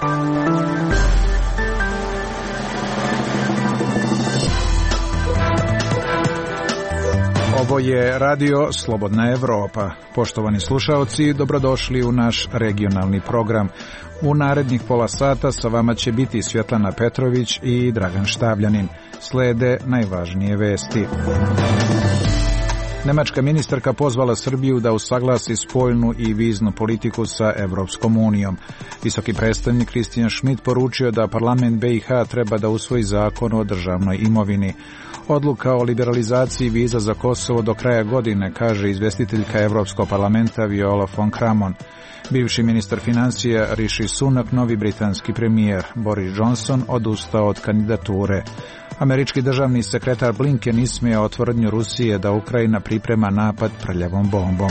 Ovo je radio Slobodna Evropa. Poštovani slušaoci, dobrodošli u naš regionalni program. U narednih pola sata sa vama će biti Svjetlana Petrović i Dragan Štavljanin. Slede najvažnije vesti. Nemačka ministarka pozvala Srbiju da usaglasi spoljnu i viznu politiku sa Evropskom unijom. Visoki predstavnik Christian Schmidt poručio da parlament BiH treba da usvoji zakon o državnoj imovini. Odluka o liberalizaciji viza za Kosovo do kraja godine, kaže izvestiteljka Evropskog parlamenta Viola von Kramon. Bivši ministar financija Rishi Sunak, novi britanski premijer Boris Johnson odustao od kandidature. Američki državni sekretar Blinken ismijao tvrdnju Rusije da Ukrajina priprema napad prljavom bombom.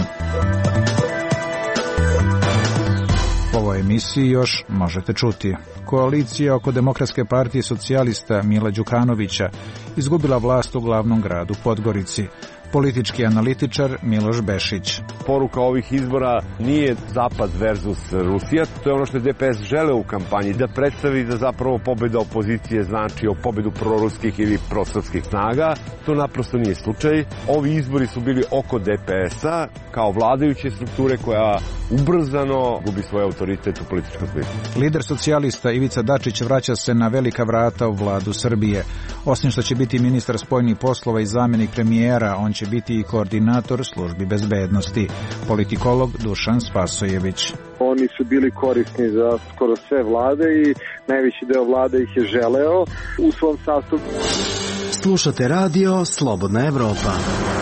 U ovoj emisiji još možete čuti. Koalicija oko Demokratske partije socijalista Mila Đukanovića izgubila vlast u glavnom gradu Podgorici. Politički analitičar Miloš Bešić. Poruka ovih izbora nije Zapad versus Rusija, to je ono što je DPS želeo u kampanji, da predstavi da zapravo pobjeda opozicije znači o pobjedu proruskih ili prosrpskih snaga. To naprosto nije slučaj. Ovi izbori su bili oko DPS-a kao vladajuće strukture koja ubrzano gubi svoj autoritet u političkom smislu. Lider socijalista Ivica Dačić vraća se na velika vrata u vladu Srbije. Osim što će biti ministar spoljnih poslova i zamjenik premijera, on će biti i koordinator službi bezbednosti. Politikolog Dušan Spasojević. Oni su bili korisni za skoro sve vlade i najveći deo vlade ih je želeo u svom sastavu. Slušate radio Slobodna Evropa.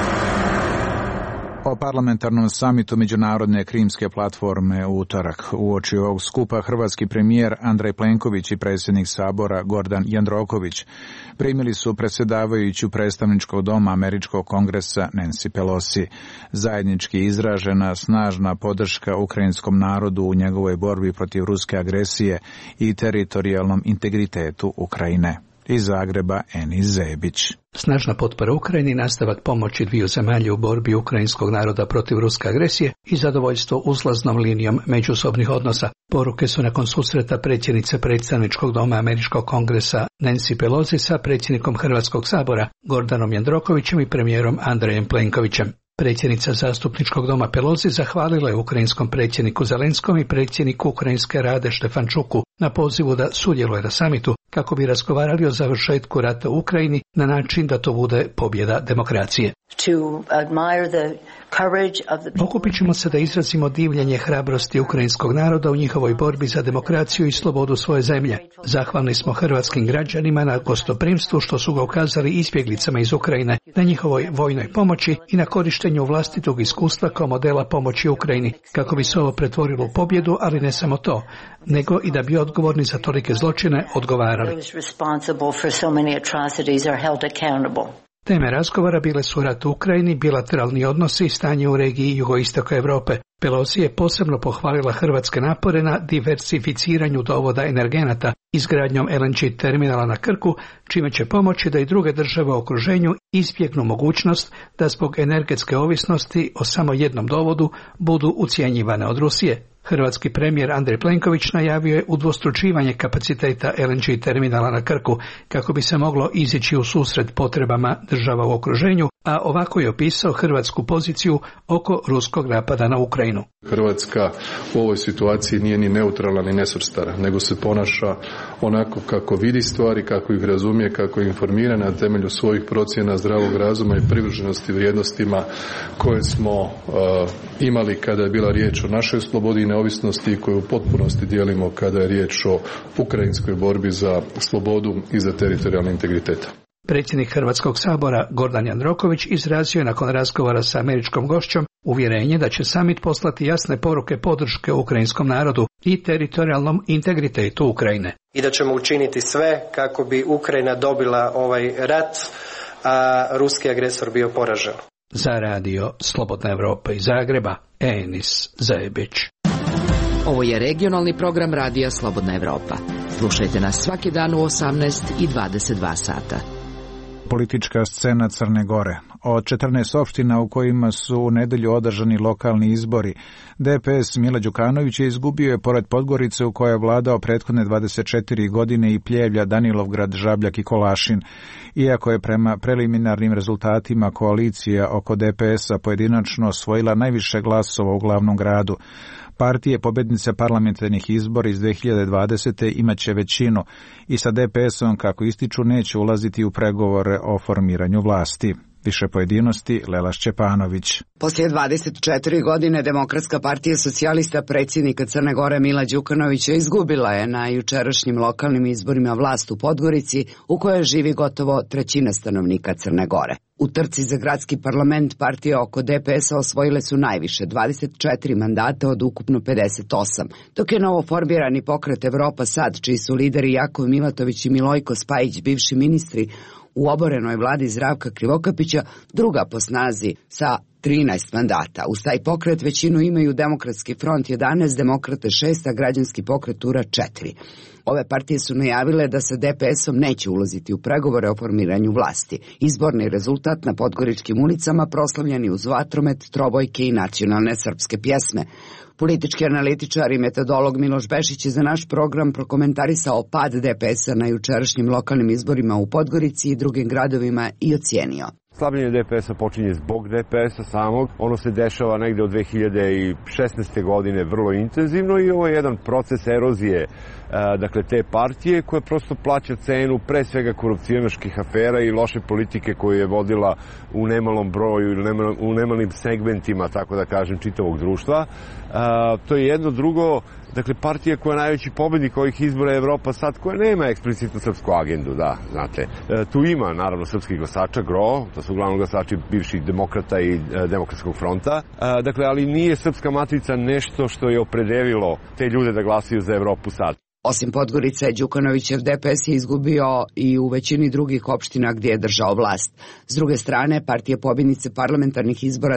O parlamentarnom samitu Međunarodne krimske platforme u utorak. Uoči ovog skupa hrvatski premijer Andrej Plenković i predsjednik Sabora Gordan Jandroković primili su predsjedavajuću predstavničkog doma Američkog kongresa Nancy Pelosi. Zajednički izražena snažna podrška ukrajinskom narodu u njegovoj borbi protiv ruske agresije i teritorijalnom integritetu Ukrajine. Iz Zagreba Enis Zebić. Snažna potpora Ukrajini, nastavak pomoći dviju zemalja u borbi ukrajinskog naroda protiv ruske agresije i zadovoljstvo uzlaznom linijom međusobnih odnosa. Poruke su nakon susreta predsjednice predstavničkog doma Američkog kongresa Nancy Pelosi sa predsjednikom Hrvatskog sabora Gordanom Jandrokovićem i premijerom Andrejem Plenkovićem. Predsjednica zastupničkog doma Pelosi zahvalila je ukrajinskom predsjedniku Zelenskom i predsjedniku Ukrajinske Rade Štefančuku na pozivu da sudjeluje na samitu kako bi razgovarali o završetku rata u Ukrajini na način da to bude pobjeda demokracije. Okupit ćemo se da izrazimo divljenje hrabrosti ukrajinskog naroda u njihovoj borbi za demokraciju i slobodu svoje zemlje. Zahvalni smo hrvatskim građanima na gostoprimstvu što su ga ukazali izbjeglicama iz Ukrajine, na njihovoj vojnoj pomoći i na korištenju vlastitog iskustva kao modela pomoći Ukrajini, kako bi se ovo pretvorilo u pobjedu, ali ne samo to, nego i da bi odgovorni za tolike zločine odgovarali. Teme razgovora bile su rat u Ukrajini, bilateralni odnosi i stanje u regiji jugoistoka Europe. Pelosi je posebno pohvalila hrvatske napore na diversificiranju dovoda energenata izgradnjom LNG terminala na Krku, čime će pomoći da i druge države u okruženju izbjegnu mogućnost da zbog energetske ovisnosti o samo jednom dovodu budu ucjenjivane od Rusije. Hrvatski premijer Andrej Plenković najavio je udvostručivanje kapaciteta LNG terminala na Krku kako bi se moglo izići u susret potrebama država u okruženju, a ovako je opisao hrvatsku poziciju oko ruskog napada na Ukrajinu. Hrvatska u ovoj situaciji nije ni neutralna ni nesvrstana, nego se ponaša onako kako vidi stvari, kako ih razumije, kako je informirana na temelju svojih procjena zdravog razuma i privrženosti vrijednostima koje smo imali kada je bila riječ o našoj slobodi i neovisnosti i koju u potpunosti dijelimo kada je riječ o ukrajinskoj borbi za slobodu i za teritorijalni integritet. Predsjednik Hrvatskog sabora Gordan Jandroković izrazio je nakon razgovora sa američkom gošćom uvjerenje da će samit poslati jasne poruke podrške ukrajinskom narodu i teritorijalnom integritetu Ukrajine. I da ćemo učiniti sve kako bi Ukrajina dobila ovaj rat, a ruski agresor bio poražen. Za radio Slobodna Evropa iz Zagreba, Enis Zebić. Ovo je regionalni program radija Slobodna Evropa. Slušajte nas svaki dan u 18 i 22 sata. Politička scena Crne Gore. Od 14 opština u kojima su u nedelju održani lokalni izbori, DPS Mila Đukanović je izgubio pored Podgorice u kojoj je vladao prethodne 24 godine i Pljevlja, Danilovgrad, Žabljak i Kolašin. Iako je prema preliminarnim rezultatima koalicija oko DPS-a pojedinačno osvojila najviše glasova u glavnom gradu, partije pobednice parlamentarnih izbora iz 2020. imaće većinu i sa DPS-om, kako ističu, neće ulaziti u pregovore o formiranju vlasti. Više pojedinosti, Lela Šćepanović. Poslije 24 godine Demokratska partija socijalista predsjednika Crne Gore Mila Đukanovića izgubila je na jučerašnjim lokalnim izborima vlast u Podgorici, u kojoj živi gotovo trećina stanovnika Crne Gore. U trci za gradski parlament partije oko DPS-a osvojile su najviše, 24 mandata od ukupno 58, dok je novoformirani pokret Evropa Sad, čiji su lideri Jakov Milatović i Milojko Spajić, bivši ministri, u oborenoj vladi Zdravka Krivokapića, druga po snazi sa 13 mandata. Uz taj pokret većinu imaju Demokratski front 11, Demokrate 6, a Građanski pokret URA 4. Ove partije su najavile da sa DPS-om neće ulaziti u pregovore o formiranju vlasti. Izborni rezultat na podgoričkim ulicama proslavljeni uz vatromet, trobojke i nacionalne srpske pjesme. Politički analitičar i metodolog Miloš Bešić je za naš program prokomentarisao pad DPS-a na jučerašnjim lokalnim izborima u Podgorici i drugim gradovima i ocijenio. Slabljenje DPS-a počinje zbog DPS-a samog. Ono se dešava negde od 2016. godine vrlo intenzivno i ovo je jedan proces erozije dakle te partije koja prosto plaća cenu pre svega korupcionaških afera i loše politike koju je vodila u nemalom broju ili u nemalim segmentima, tako da kažem, čitavog društva. To je jedno. Drugo, dakle, partija koja je najveći pobednik ovih izbora je Evropa Sad, koja nema eksplicitnu srpsku agendu, da, znate. Tu ima, naravno, srpskih glasača, gro, to su uglavnom glasači bivših demokrata i Demokratskog fronta, dakle, ali nije srpska matrica nešto što je opredelilo te ljude da glasaju za Evropu Sad. Osim Podgorice, Đukanovićev DPS je izgubio i u većini drugih opština gdje je držao vlast. S druge strane, partije pobjednice parlamentarnih izbora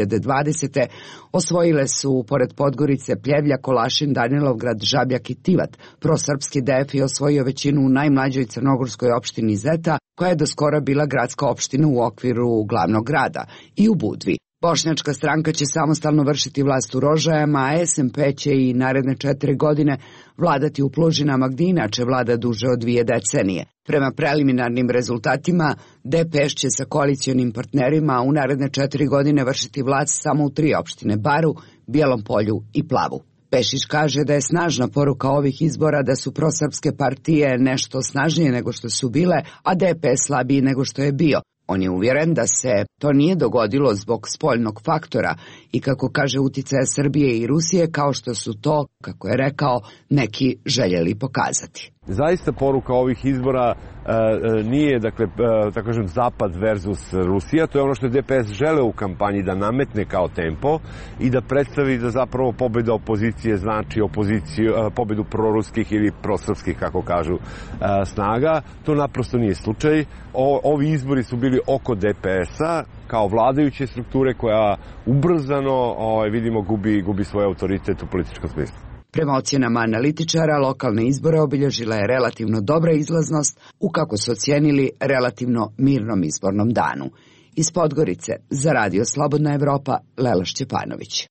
2020. osvojile su, pored Podgorice, Pljevlja, Kolašin, Danilovgrad, Žabljak i Tivat. Prosrpski DF je osvojio većinu u najmlađoj crnogorskoj opštini Zeta, koja je doskora bila gradska opština u okviru glavnog grada, i u Budvi. Bošnjačka stranka će samostalno vršiti vlast u Rožajama, a SMP će i naredne 4 godine vladati u Plužinama, gdje inače vlada duže od 2 decenije. Prema preliminarnim rezultatima, DPS će sa koalicionim partnerima u naredne 4 godine vršiti vlast samo u 3 opštine, Baru, Bijelom Polju i Plavu. Pešić kaže da je snažna poruka ovih izbora da su prosrpske partije nešto snažnije nego što su bile, a DPS slabiji nego što je bio. On je uvjeren da se to nije dogodilo zbog spoljnog faktora i, kako kaže, uticaja Srbije i Rusije, kao što su to, kako je rekao, neki željeli pokazati. Zaista poruka ovih izbora nije, dakle, tako kažem, Zapad versus Rusija. To je ono što je DPS želeo u kampanji da nametne kao tempo i da predstavi da zapravo pobjeda opozicije znači pobjedu proruskih ili prosrpskih, kako kažu, snaga. To naprosto nije slučaj. Ovi izbori su bili oko DPS-a kao vladajuće strukture koja ubrzano, vidimo, gubi svoj autoritet u političkom smislu. Prema ocjenama analitičara, lokalne izbore obilježila je relativno dobra izlaznost u, kako su ocijenili, relativno mirnom izbornom danu. Iz Podgorice za Radio Slobodna Evropa, Lela Šćepanović.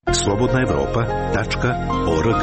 slobodnaevropa.org.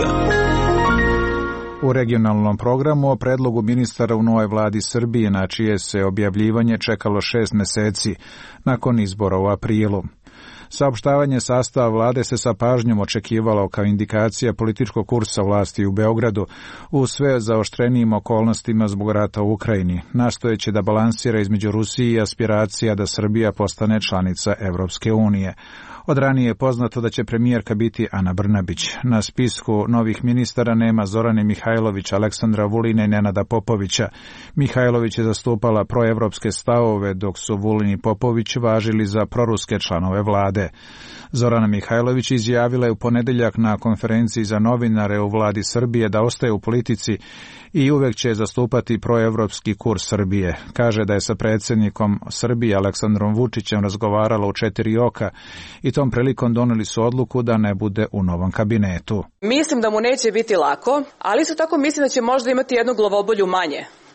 U regionalnom programu o predlogu ministara u novoj vladi Srbije, na čije se objavljivanje čekalo 6 meseci nakon izbora u aprilu. Saopštavanje sastava vlade se sa pažnjom očekivalo kao indikacija političkog kursa vlasti u Beogradu u sve zaoštrenijim okolnostima zbog rata u Ukrajini, nastojeći da balansira između Rusije i aspiracija da Srbija postane članica Evropske unije. Od ranije je poznato da će premijerka biti Ana Brnabić. Na spisku novih ministara nema Zorane Mihajlović, Aleksandra Vulina i Nenada Popovića. Mihajlović je zastupala proevropske stavove, dok su Vulin i Popović važili za proruske članove vlade. Zorana Mihajlović izjavila je u ponedeljak na konferenciji za novinare u vladi Srbije da ostaje u politici i uvek će zastupati proevropski kurs Srbije. Kaže da je sa predsjednikom Srbije Aleksandrom Vučićem razgovarala u 4 oka i tom prilikom doneli su odluku da ne bude u novom kabinetu. Mislim da mu neće biti lako, ali isto tako mislim da će možda imati jednu glavobolju manje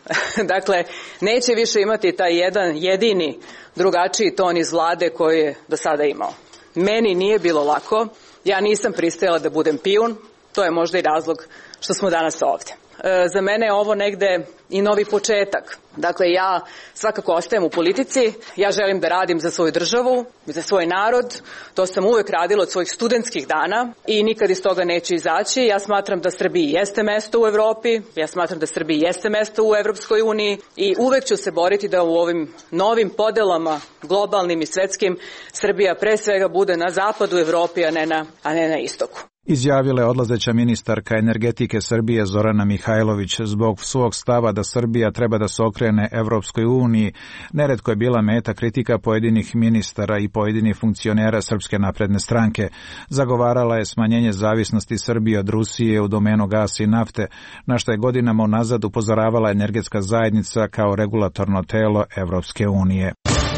Dakle, neće više imati taj jedan jedini drugačiji ton iz vlade koji je do sada imao. Meni nije bilo lako, ja nisam pristajala da budem pijun, to je možda i razlog što smo danas ovdje. Za mene je ovo negde i novi početak. Dakle, ja svakako ostajem u politici, ja želim da radim za svoju državu, za svoj narod, to sam uvek radila od svojih studentskih dana i nikad iz toga neću izaći. Ja smatram da Srbiji jeste mesto u Evropi, ja smatram da Srbiji jeste mesto u Evropskoj uniji i uvek ću se boriti da u ovim novim podelama, globalnim i svetskim, Srbija pre svega bude na zapadu Evropi, a ne na istoku. Izjavila je odlazeća ministarka energetike Srbije Zorana Mihajlović zbog svog stava da Srbija treba da se okrene Evropskoj uniji. Neretko je bila meta kritika pojedinih ministara i pojedinih funkcionera Srpske napredne stranke. Zagovarala je smanjenje zavisnosti Srbije od Rusije u domenu gasa i nafte, na što je godinama unazad upozoravala energetska zajednica kao regulatorno telo Evropske unije.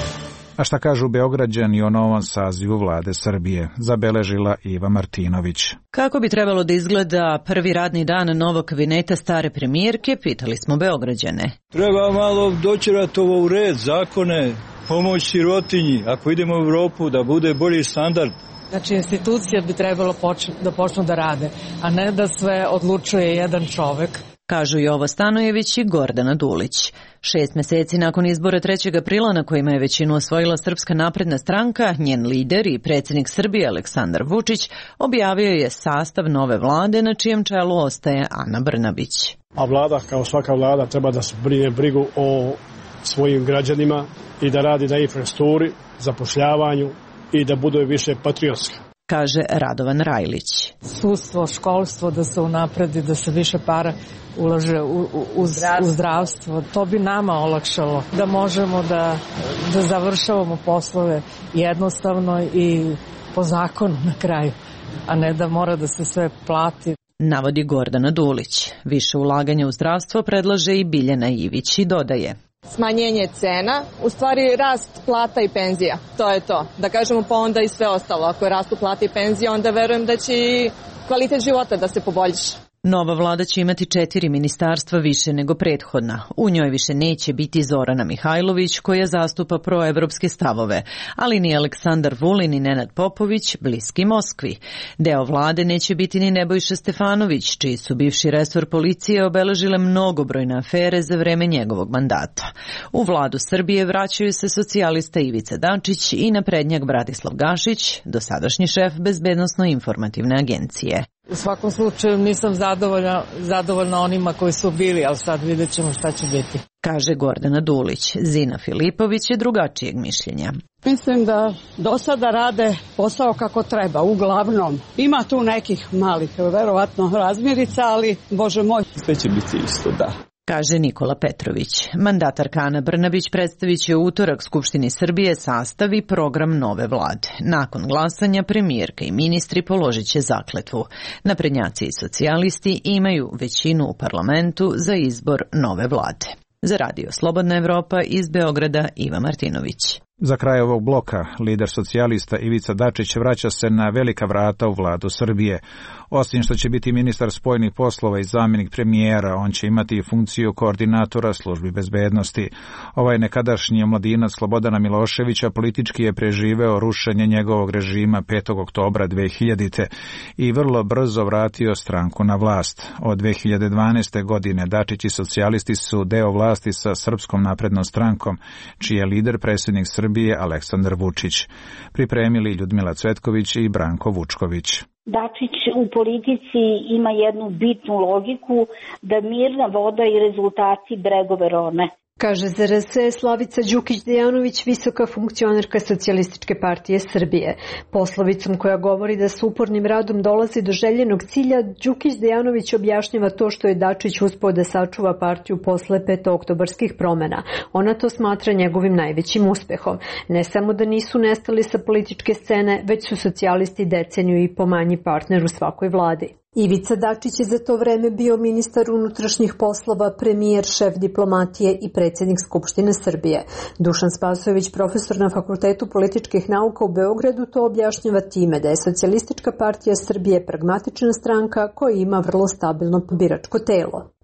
A šta kažu Beograđani o novom sazivu vlade Srbije, zabeležila Iva Martinović. Kako bi trebalo da izgleda prvi radni dan novog kabineta stare premijerke, pitali smo Beograđane. Treba malo doćerati ovo u red, zakone, pomoć sirotinji, ako idemo u Evropu da bude bolji standard. Znači, institucije bi trebalo da počnu da rade, a ne da sve odlučuje jedan čovek. Kažu Jovo Stanojević i Gordana Dulić. 6 meseci nakon izbora 3. aprila na kojima je većinu osvojila Srpska napredna stranka, njen lider i predsjednik Srbije Aleksandar Vučić objavio je sastav nove vlade na čijem čelu ostaje Ana Brnabić. A vlada, kao svaka vlada, treba da se brine brigu o svojim građanima i da radi na infrastrukturi, zapošljavanju i da bude više patriotska, kaže Radovan Rajlić. Sudstvo, školstvo da se unapredi, da se više para ulaže u zdravstvo. To bi nama olakšalo da možemo da završavamo poslove jednostavno i po zakonu na kraju, a ne da mora da se sve plati. Navodi Gordana Dulić. Više ulaganja u zdravstvo predlaže i Biljana Ivić i dodaje. Smanjenje cena, u stvari rast plata i penzija. To je to. Da kažemo pa onda i sve ostalo. Ako rastu plata i penzija, onda verujem da će i kvalitet života da se poboljša. Nova vlada će imati 4 ministarstva više nego prethodna. U njoj više neće biti Zorana Mihajlović koja zastupa proevropske stavove, ali ni Aleksandar Vulin ni Nenad Popović bliski Moskvi. Deo vlade neće biti ni Nebojša Stefanović, čiji su bivši resor policije obeležile mnogobrojne afere za vreme njegovog mandata. U vladu Srbije vraćaju se socijalista Ivica Dačić i naprednjak Bratislav Gašić, dosadašnji šef Bezbednosno-informativne agencije. U svakom slučaju nisam zadovoljna onima koji su bili, ali sad vidjet ćemo šta će biti. Kaže Gordana Dulić. Zina Filipović je drugačijeg mišljenja. Mislim da do sada rade posao kako treba, uglavnom. Ima tu nekih malih, verovatno, razmirica, ali, Bože moj. Sve će biti isto, da. Kaže Nikola Petrović. Mandatarka Ana Brnabić predstavit će u utorak Skupštini Srbije sastav i program nove vlade. Nakon glasanja premijerka i ministri položit će zakletvu. Naprednjaci i socijalisti imaju većinu u parlamentu za izbor nove vlade. Za Radio Slobodna Evropa iz Beograda Iva Martinović. Za kraj ovog bloka, lider socijalista Ivica Dačić vraća se na velika vrata u vladu Srbije. Osim što će biti ministar spoljnih poslova i zamjenik premijera, on će imati i funkciju koordinatora službi bezbednosti. Ovaj nekadašnji omladinac Slobodana Miloševića politički je preživeo rušenje njegovog režima 5. oktobra 2000. i vrlo brzo vratio stranku na vlast. Od 2012. godine Dačić i socijalisti su deo vlasti sa Srpskom naprednom strankom, čiji je lider predsjednik Srbije Aleksandar Vučić. Pripremili Ljudmila Cvetković i Branko Vučković. Dačić u politici ima jednu bitnu logiku da mirna voda i rezultati bregove rone. Kaže za RS Slavica Đukić-Dejanović, visoka funkcionerka Socijalističke partije Srbije. Poslovicom koja govori da s upornim radom dolazi do željenog cilja, Đukić-Dejanović objašnjava to što je Dačić uspeo da sačuva partiju posle petooktobarskih promena. Ona to smatra njegovim najvećim uspehom. Ne samo da nisu nestali sa političke scene, već su socijalisti deceniju i po manji partner u svakoj vladi. Ivica Dačić je za to vreme bio ministar unutrašnjih poslova, premijer, šef diplomatije i predsjednik Skupštine Srbije. Dušan Spasojević, profesor na Fakultetu političkih nauka u Beogradu, to objašnjava time da je Socijalistička partija Srbije pragmatična stranka koja ima vrlo stabilno biračko telo.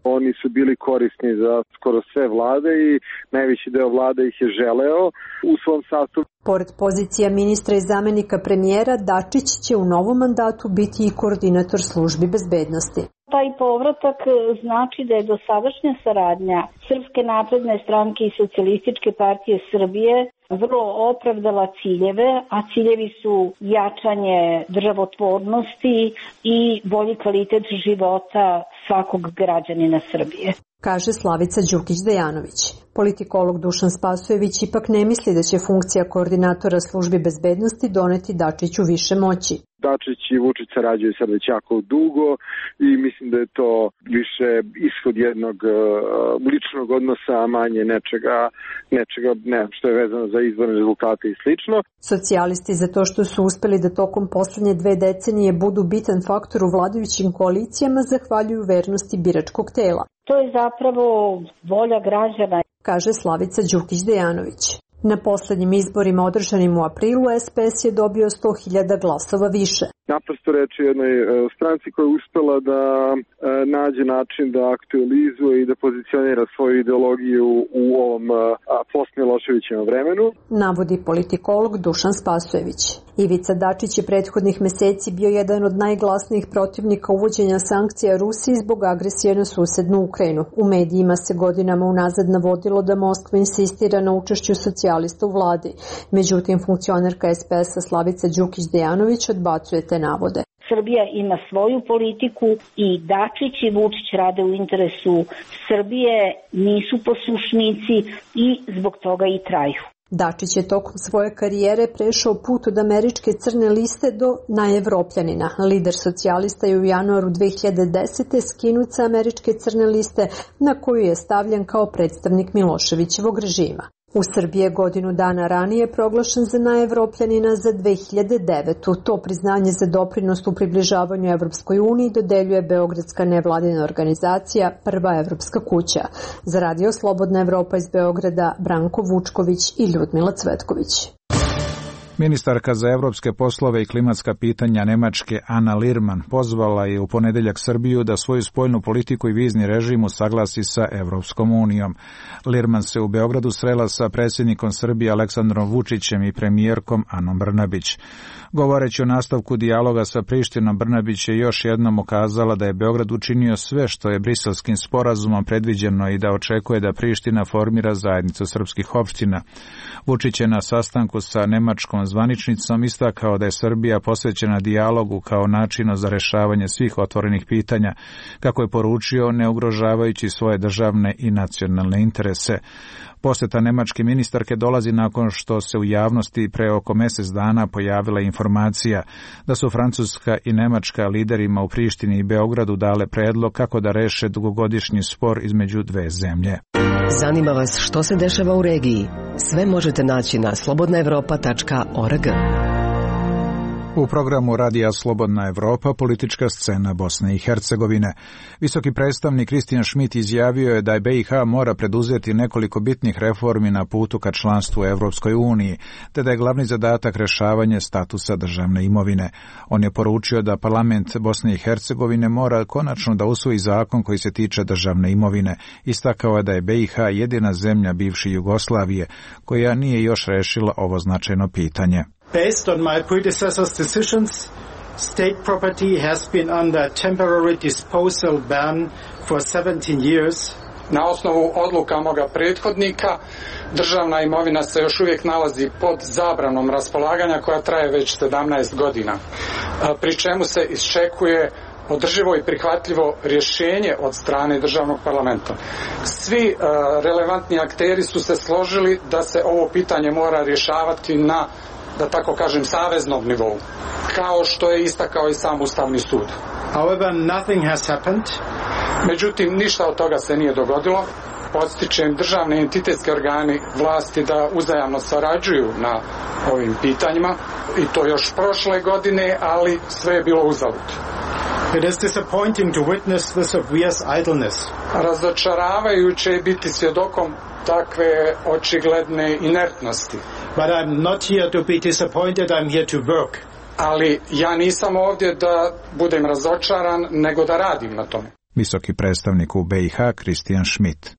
Oni su bili korisni za skoro sve vlade i najveći deo vlade ih je želeo u svom sastavu. Pored pozicija ministra i zamenika premijera, Dačić će u novom mandatu biti i koordinator službi bezbednosti. Taj povratak znači da je dosadašnja saradnja Srpske napredne stranke i Socijalističke partije Srbije vrlo opravdala ciljeve, a ciljevi su jačanje državotvornosti i bolji kvalitet života svakog građanina Srbije, kaže Slavica Đukić-Dejanović. Politikolog Dušan Spasojević ipak ne misli da će funkcija koordinatora službi bezbednosti doneti Dačiću više moći. Dačić i Vučić sarađuju sad već jako dugo i mislim da je to više ishod jednog ličnog odnosa, a manje nečega što je vezano za izborne rezultate i slično. Socijalisti za to što su uspeli da tokom poslednje 2 decenije budu bitan faktor u vladajućim koalicijama zahvaljuju vernosti biračkog tela. To je zapravo volja građana, kaže Slavica Đukić-Dejanović. Na poslednjim izborima održanim u aprilu SPS je dobio 100.000 glasova više. Naprosto reč je jednoj stranci koja je uspela da nađe način da aktualizuje i da pozicionira svoju ideologiju u ovom post-Miloševićevom vremenu, navodi politikolog Dušan Spasojević. Ivica Dačić je prethodnih meseci bio jedan od najglasnijih protivnika uvođenja sankcija Rusiji zbog agresije na susednu Ukrajinu. U medijima se godinama unazad navodilo da Moskva insistira na učešću socijalista u vladi. Međutim, funkcionerka SPS-a Slavica Đukić-Dejanović odbacuje te navode. Srbija ima svoju politiku i Dačić i Vučić rade u interesu Srbije, nisu poslušnici i zbog toga i traju. Dačić je tokom svoje karijere prešao put od američke crne liste do najevropljanina. Lider socijalista je u januaru 2010. skinut sa američke crne liste na koju je stavljen kao predstavnik Miloševićevog režima. U Srbiji je godinu dana ranije proglašen za najevropljanina za 2009. To priznanje za doprinos u približavanju Evropskoj uniji dodeljuje beogradska nevladina organizacija Prva evropska kuća. Za Radio Slobodna Evropa iz Beograda Branko Vučković i Ljudmila Cvetković. Ministarka za evropske poslove i klimatska pitanja Nemačke Ana Lirman pozvala je u ponedeljak Srbiju da svoju spoljnu politiku i vizni režim usaglasi sa Evropskom unijom. Lirman se u Beogradu srela sa predsjednikom Srbije Aleksandrom Vučićem i premijerkom Anom Brnabić. Govoreći o nastavku dijaloga sa Prištinom, Brnabić je još jednom ukazala da je Beograd učinio sve što je Briselskim sporazumom predviđeno i da očekuje da Priština formira zajednicu srpskih opština. Vučić je na sastanku sa nemačkom zvaničnicom istakao da je Srbija posvećena dijalogu kao načinu za rešavanje svih otvorenih pitanja, kako je poručio, ne ugrožavajući svoje državne i nacionalne interese. Posjeta nemačke ministarke dolazi nakon što se u javnosti pre oko mjesec dana pojavila informacija da su Francuska i Nemačka liderima u Prištini i Beogradu dale predlog kako da reše dugogodišnji spor između dve zemlje. Zanima vas što se dešava u regiji? Sve možete naći na slobodnaevropa.org. U programu Radija Slobodna Evropa politička scena Bosne i Hercegovine. Visoki predstavnik Kristijan Šmit izjavio je da BiH mora preduzeti nekoliko bitnih reformi na putu ka članstvu u Evropskoj uniji, te da je glavni zadatak rešavanje statusa državne imovine. On je poručio da parlament Bosne i Hercegovine mora konačno da usvoji zakon koji se tiče državne imovine. Istakao je da je BiH jedina zemlja bivše Jugoslavije koja nije još rešila ovo značajno pitanje. Based on my predecessor's decisions, state property has been under temporary disposal ban for 17 years. Na osnovu odluka moga prethodnika, državna imovina se još uvijek nalazi pod zabranom raspolaganja koja traje već 17 godina, pri čemu se iščekuje održivo i prihvatljivo rješenje od strane državnog parlamenta. Svi relevantni akteri su se složili da se ovo pitanje mora rješavati na, da tako kažem, saveznom nivou, kao što je istakao i sam Ustavni sud. However, nothing has happened. Međutim, ništa od toga se nije dogodilo. Podstičem državne entitetske organi vlasti da uzajamno sarađuju na ovim pitanjima, i to još prošle godine, ali sve je bilo uzalud. It is disappointing to witness this obvious idleness. Razočaravajuće je biti svjedokom takve očigledne inertnosti. But I'm not here to be disappointed, I'm here to work. Ali ja nisam ovdje da budem razočaran, nego da radim na tome. visoki predstavnik u BiH Christian Schmidt.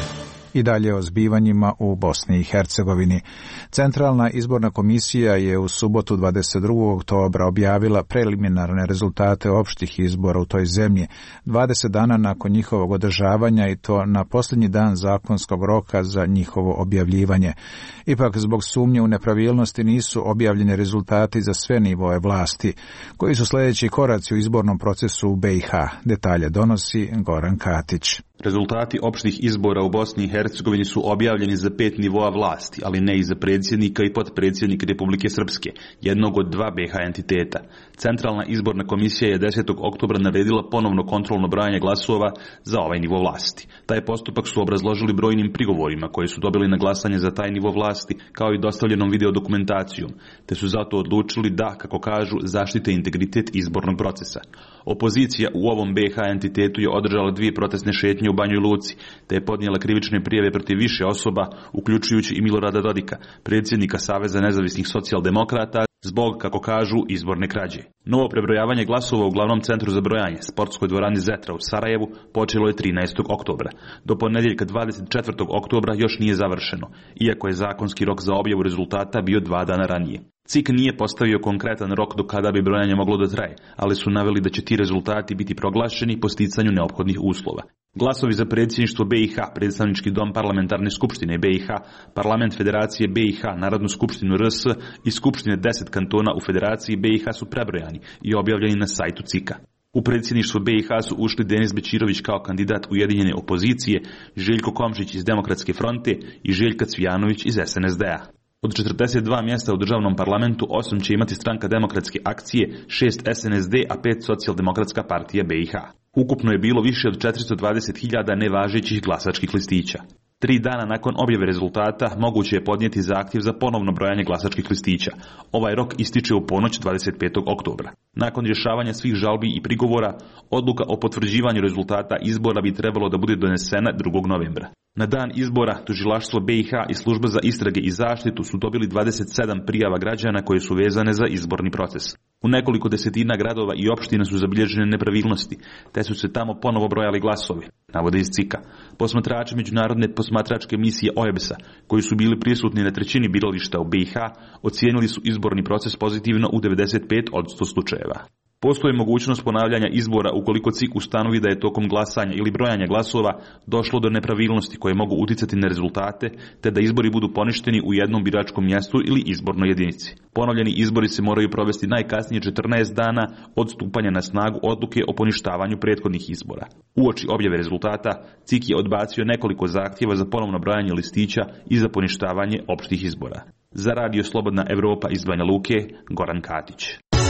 I dalje o zbivanjima u Bosni i Hercegovini. Centralna izborna komisija je u subotu 22. oktobra objavila preliminarne rezultate opštih izbora u toj zemlji, 20 dana nakon njihovog održavanja i to na posljednji dan zakonskog roka za njihovo objavljivanje. Ipak, zbog sumnje u nepravilnosti nisu objavljeni rezultati za sve nivoe vlasti, koji su sljedeći koraci u izbornom procesu u BiH. Detalje donosi Goran Katić. Rezultati opštih izbora u Bosni i Hercegovini su objavljeni za 5 nivoa vlasti, ali ne i za predsjednika i potpredsjednika Republike Srpske, jednog od 2 BiH entiteta. Centralna izborna komisija je 10. oktobra naredila ponovno kontrolno brojanje glasova za ovaj nivo vlasti. Taj postupak su obrazložili brojnim prigovorima koji su dobili na glasanje za taj nivo vlasti, kao i dostavljenom video dokumentacijom, te su zato odlučili da, kako kažu, zaštite integritet izbornog procesa. Opozicija u ovom BiH entitetu je održala 2 protestne šetnje u Banjoj Luci, te je podnijela krivične prijave protiv više osoba, uključujući i Milorada Dodika, predsjednika Saveza nezavisnih socijaldemokrata, zbog, kako kažu, izborne krađe. Novo prebrojavanje glasova u glavnom centru za brojanje, sportskoj dvorani Zetra u Sarajevu, počelo je 13. oktobra. Do ponedjeljka 24. oktobra još nije završeno, iako je zakonski rok za objavu rezultata bio 2 dana ranije. CIK nije postavio konkretan rok do kada bi brojanje moglo da traje, ali su naveli da će ti rezultati biti proglašeni po sticanju neophodnih uslova. Glasovi za predsjedništvo BiH, predstavnički dom parlamentarne skupštine BiH, parlament Federacije BiH, Narodnu skupštinu RS i skupštine 10 kantona u Federaciji BiH su prebrojani i objavljeni na sajtu CIK-a. U predsjedništvo BiH su ušli Denis Bećirović kao kandidat ujedinjene opozicije, Željko Komšić iz Demokratske fronte i Željka Cvijanović iz SNSD-a. Od 42 mjesta u državnom parlamentu 8 će imati stranka Demokratske akcije, 6 SNSD, a 5 Socijaldemokratska partija BiH. Ukupno je bilo više od 420.000 nevažećih glasačkih listića. 3 dana nakon objave rezultata moguće je podnijeti zahtjev za ponovno brojanje glasačkih listića. Ovaj rok ističe u ponoć 25. oktobra. Nakon rješavanja svih žalbi i prigovora, odluka o potvrđivanju rezultata izbora bi trebalo da bude donesena 2. novembra. Na dan izbora Tužilaštvo BiH i Služba za istrage i zaštitu su dobili 27 prijava građana koje su vezane za izborni proces. U nekoliko desetina gradova i opština su zabilježene nepravilnosti, te su se tamo ponovo brojali glasovi, navode iz CIK-a. Posmatrači međunarodne posmatračke misije OEBS-a, koji su bili prisutni na trećini birališta u BiH, ocijenili su izborni proces pozitivno u 95% slučajeva. Postoji mogućnost ponavljanja izbora ukoliko CIK ustanovi da je tokom glasanja ili brojanja glasova došlo do nepravilnosti koje mogu uticati na rezultate, te da izbori budu poništeni u jednom biračkom mjestu ili izbornoj jedinici. Ponovljeni izbori se moraju provesti najkasnije 14 dana od stupanja na snagu odluke o poništavanju prethodnih izbora. Uoči objave rezultata, CIK je odbacio nekoliko zahtjeva za ponovno brojanje listića i za poništavanje opštih izbora. Za Radio Slobodna Evropa iz Banja Luke, Goran Katić.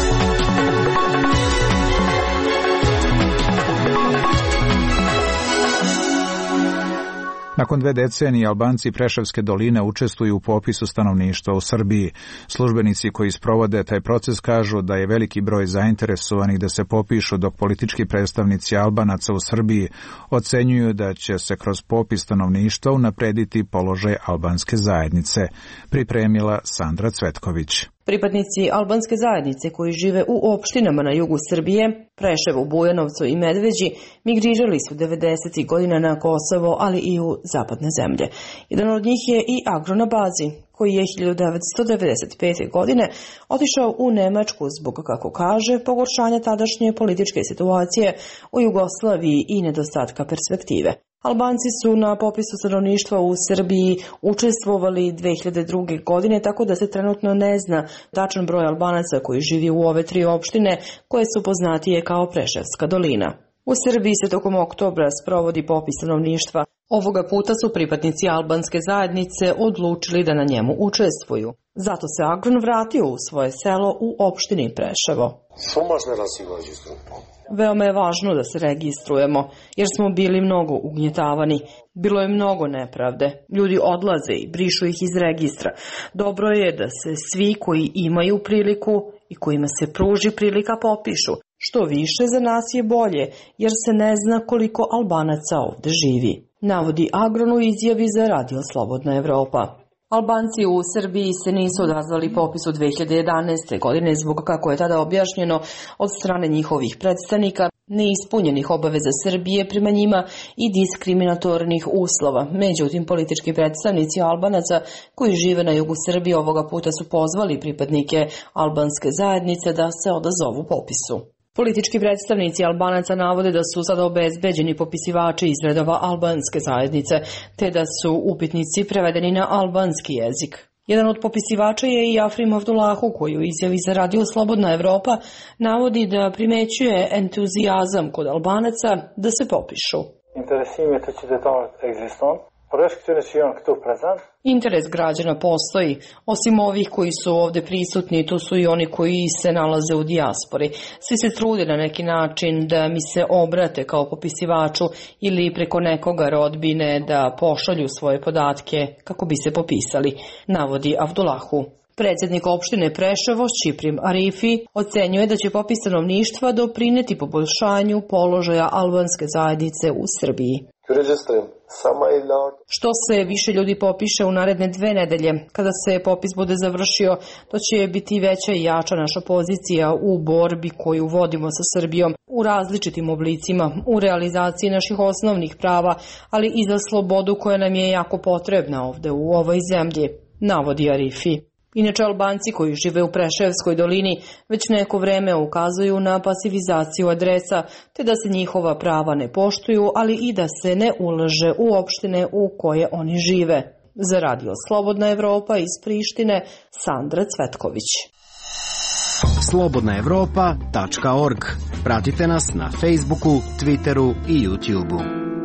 Nakon 2 decenije Albanci Preševske doline učestvuju u popisu stanovništva u Srbiji. Službenici koji sprovode taj proces kažu da je veliki broj zainteresovanih da se popišu, dok politički predstavnici Albanaca u Srbiji ocenjuju da će se kroz popis stanovništva unaprediti položaj albanske zajednice. Pripremila Sandra Cvetković. Pripadnici albanske zajednice koji žive u opštinama na jugu Srbije, Preševu, Bujanovcu i Medveđi, migrirali su 90. godina na Kosovo, ali i u zapadne zemlje. Jedan od njih je i Agro na bazi, koji je 1995. godine otišao u Nemačku zbog, kako kaže, pogoršanja tadašnje političke situacije u Jugoslaviji i nedostatka perspektive. Albanci su na popisu stanovništva u Srbiji učestvovali 2002. godine, tako da se trenutno ne zna tačan broj Albanaca koji živi u ove 3 opštine koje su poznatije kao Preševska dolina. U Srbiji se tokom oktobra sprovodi popis stanovništva. Ovoga puta su pripadnici albanske zajednice odlučili da na njemu učestvuju. Zato se Agron vratio u svoje selo u opštini Preševo. Veoma je važno da se registrujemo, jer smo bili mnogo ugnjetavani. Bilo je mnogo nepravde. Ljudi odlaze i brišu ih iz registra. Dobro je da se svi koji imaju priliku i kojima se pruži prilika popišu. Što više za nas je bolje, jer se ne zna koliko Albanaca ovde živi. Navodi Agron u izjavi za Radio Slobodna Evropa. Albanci u Srbiji se nisu odazvali popisu 2011. godine zbog, kako je tada objašnjeno od strane njihovih predstavnika, neispunjenih obaveza Srbije prema njima i diskriminatornih uslova. Međutim, politički predstavnici Albanaca koji žive na jugu Srbije ovoga puta su pozvali pripadnike albanske zajednice da se odazovu popisu. Politički predstavnici Albanaca navode da su sada obezbeđeni popisivači iz redova albanske zajednice, te da su upitnici prevedeni na albanski jezik. Jedan od popisivača je i Afrim Avdulahu, koji u izjavi za Radio Slobodna Evropa navodi da primećuje entuzijazam kod Albanaca da se popišu. Interes građana postoji. Osim ovih koji su ovde prisutni, tu su i oni koji se nalaze u dijaspori. Svi se trude na neki način da mi se obrate kao popisivaču ili preko nekoga rodbine da pošalju svoje podatke kako bi se popisali, navodi Avdulahu. Predsjednik opštine Preševo, Šiprim Arifi, ocenjuje da će popis stanovništva doprineti poboljšanju položaja albanske zajednice u Srbiji. Što se više ljudi popiše u naredne 2 nedelje, kada se popis bude završio, to će biti veća i jača naša pozicija u borbi koju vodimo sa Srbijom u različitim oblicima, u realizaciji naših osnovnih prava, ali i za slobodu koja nam je jako potrebna ovde u ovoj zemlji, navodi Arifi. Inače, Albanci koji žive u Preševskoj dolini već neko vreme ukazuju na pasivizaciju adresa, te da se njihova prava ne poštuju, ali i da se ne ulaže u opštine u koje oni žive. Za Radio Slobodna Evropa iz Prištine, Sandra Cvetković. slobodnaevropa.org. Pratite nas na Facebooku, Twitteru i YouTubeu.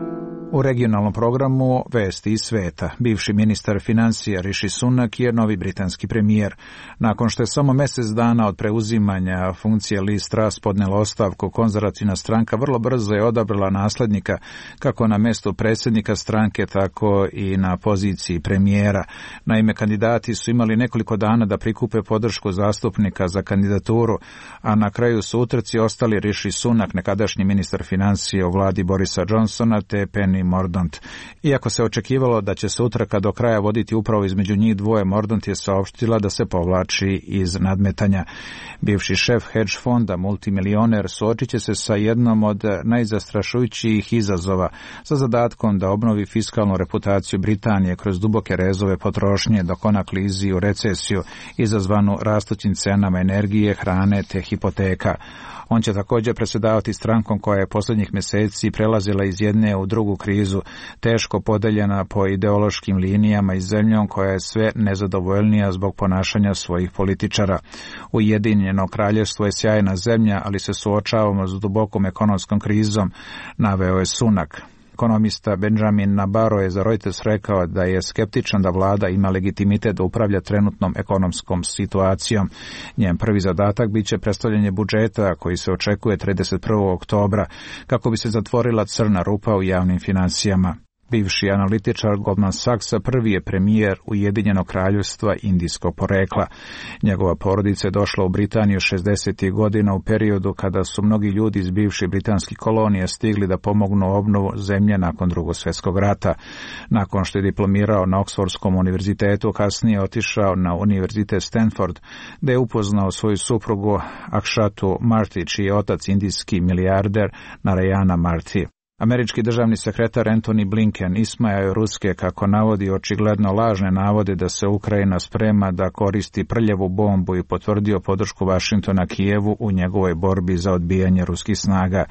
U regionalnom programu Vesti iz sveta, bivši ministar financija Rishi Sunak je novi britanski premijer. Nakon što je samo mjesec dana od preuzimanja funkcije Liz Truss podnela ostavku, konzervativna stranka vrlo brzo je odabrala naslednika kako na mjestu predsjednika stranke, tako i na poziciji premijera. Naime, kandidati su imali nekoliko dana da prikupe podršku zastupnika za kandidaturu, a na kraju su u utrci ostali Rishi Sunak, nekadašnji ministar financija u vladi Borisa Johnsona, te Penny Mordaunt. Iako se očekivalo da će se utrka do kraja voditi upravo između njih dvoje, Mordaunt je saopštila da se povlači iz nadmetanja. Bivši šef hedge fonda, multimilioner, suočit će se sa jednom od najzastrašujućih izazova sa zadatkom da obnovi fiskalnu reputaciju Britanije kroz duboke rezove potrošnje dok ona klizi u recesiju izazvanu rastućim cenama energije, hrane te hipoteka. On će također predsjedavati strankom koja je posljednjih mjeseci prelazila iz jedne u drugu krizu, teško podeljena po ideološkim linijama i zemljom koja je sve nezadovoljnija zbog ponašanja svojih političara. Ujedinjeno kraljevstvo je sjajna zemlja, ali se suočavamo s dubokom ekonomskom krizom, naveo je Sunak. Ekonomista Benjamin Nabarro je za Reuters rekao da je skeptičan da vlada ima legitimitet da upravlja trenutnom ekonomskom situacijom. Njen prvi zadatak bit će predstavljanje budžeta koji se očekuje 31. oktobra kako bi se zatvorila crna rupa u javnim financijama. Bivši analitičar Goldman Sachsa prvi je premijer Ujedinjenog kraljevstva indijskog porekla. Njegova porodica je došla u Britaniju 60. godina u periodu kada su mnogi ljudi iz bivših britanskih kolonija stigli da pomognu obnovu zemlje nakon Drugog svjetskog rata. Nakon što je diplomirao na Oxfordskom univerzitetu, kasnije je otišao na univerzitet Stanford, gdje je upoznao svoju suprugu Akshatu Marty, čiji je otac indijski milijarder Narayana Marty. Američki državni sekretar Antony Blinken ismajao je ruske, kako navodi, očigledno lažne navode da se Ukrajina sprema da koristi prljavu bombu i potvrdio podršku Vašingtona Kijevu u njegovoj borbi za odbijanje ruskih snaga.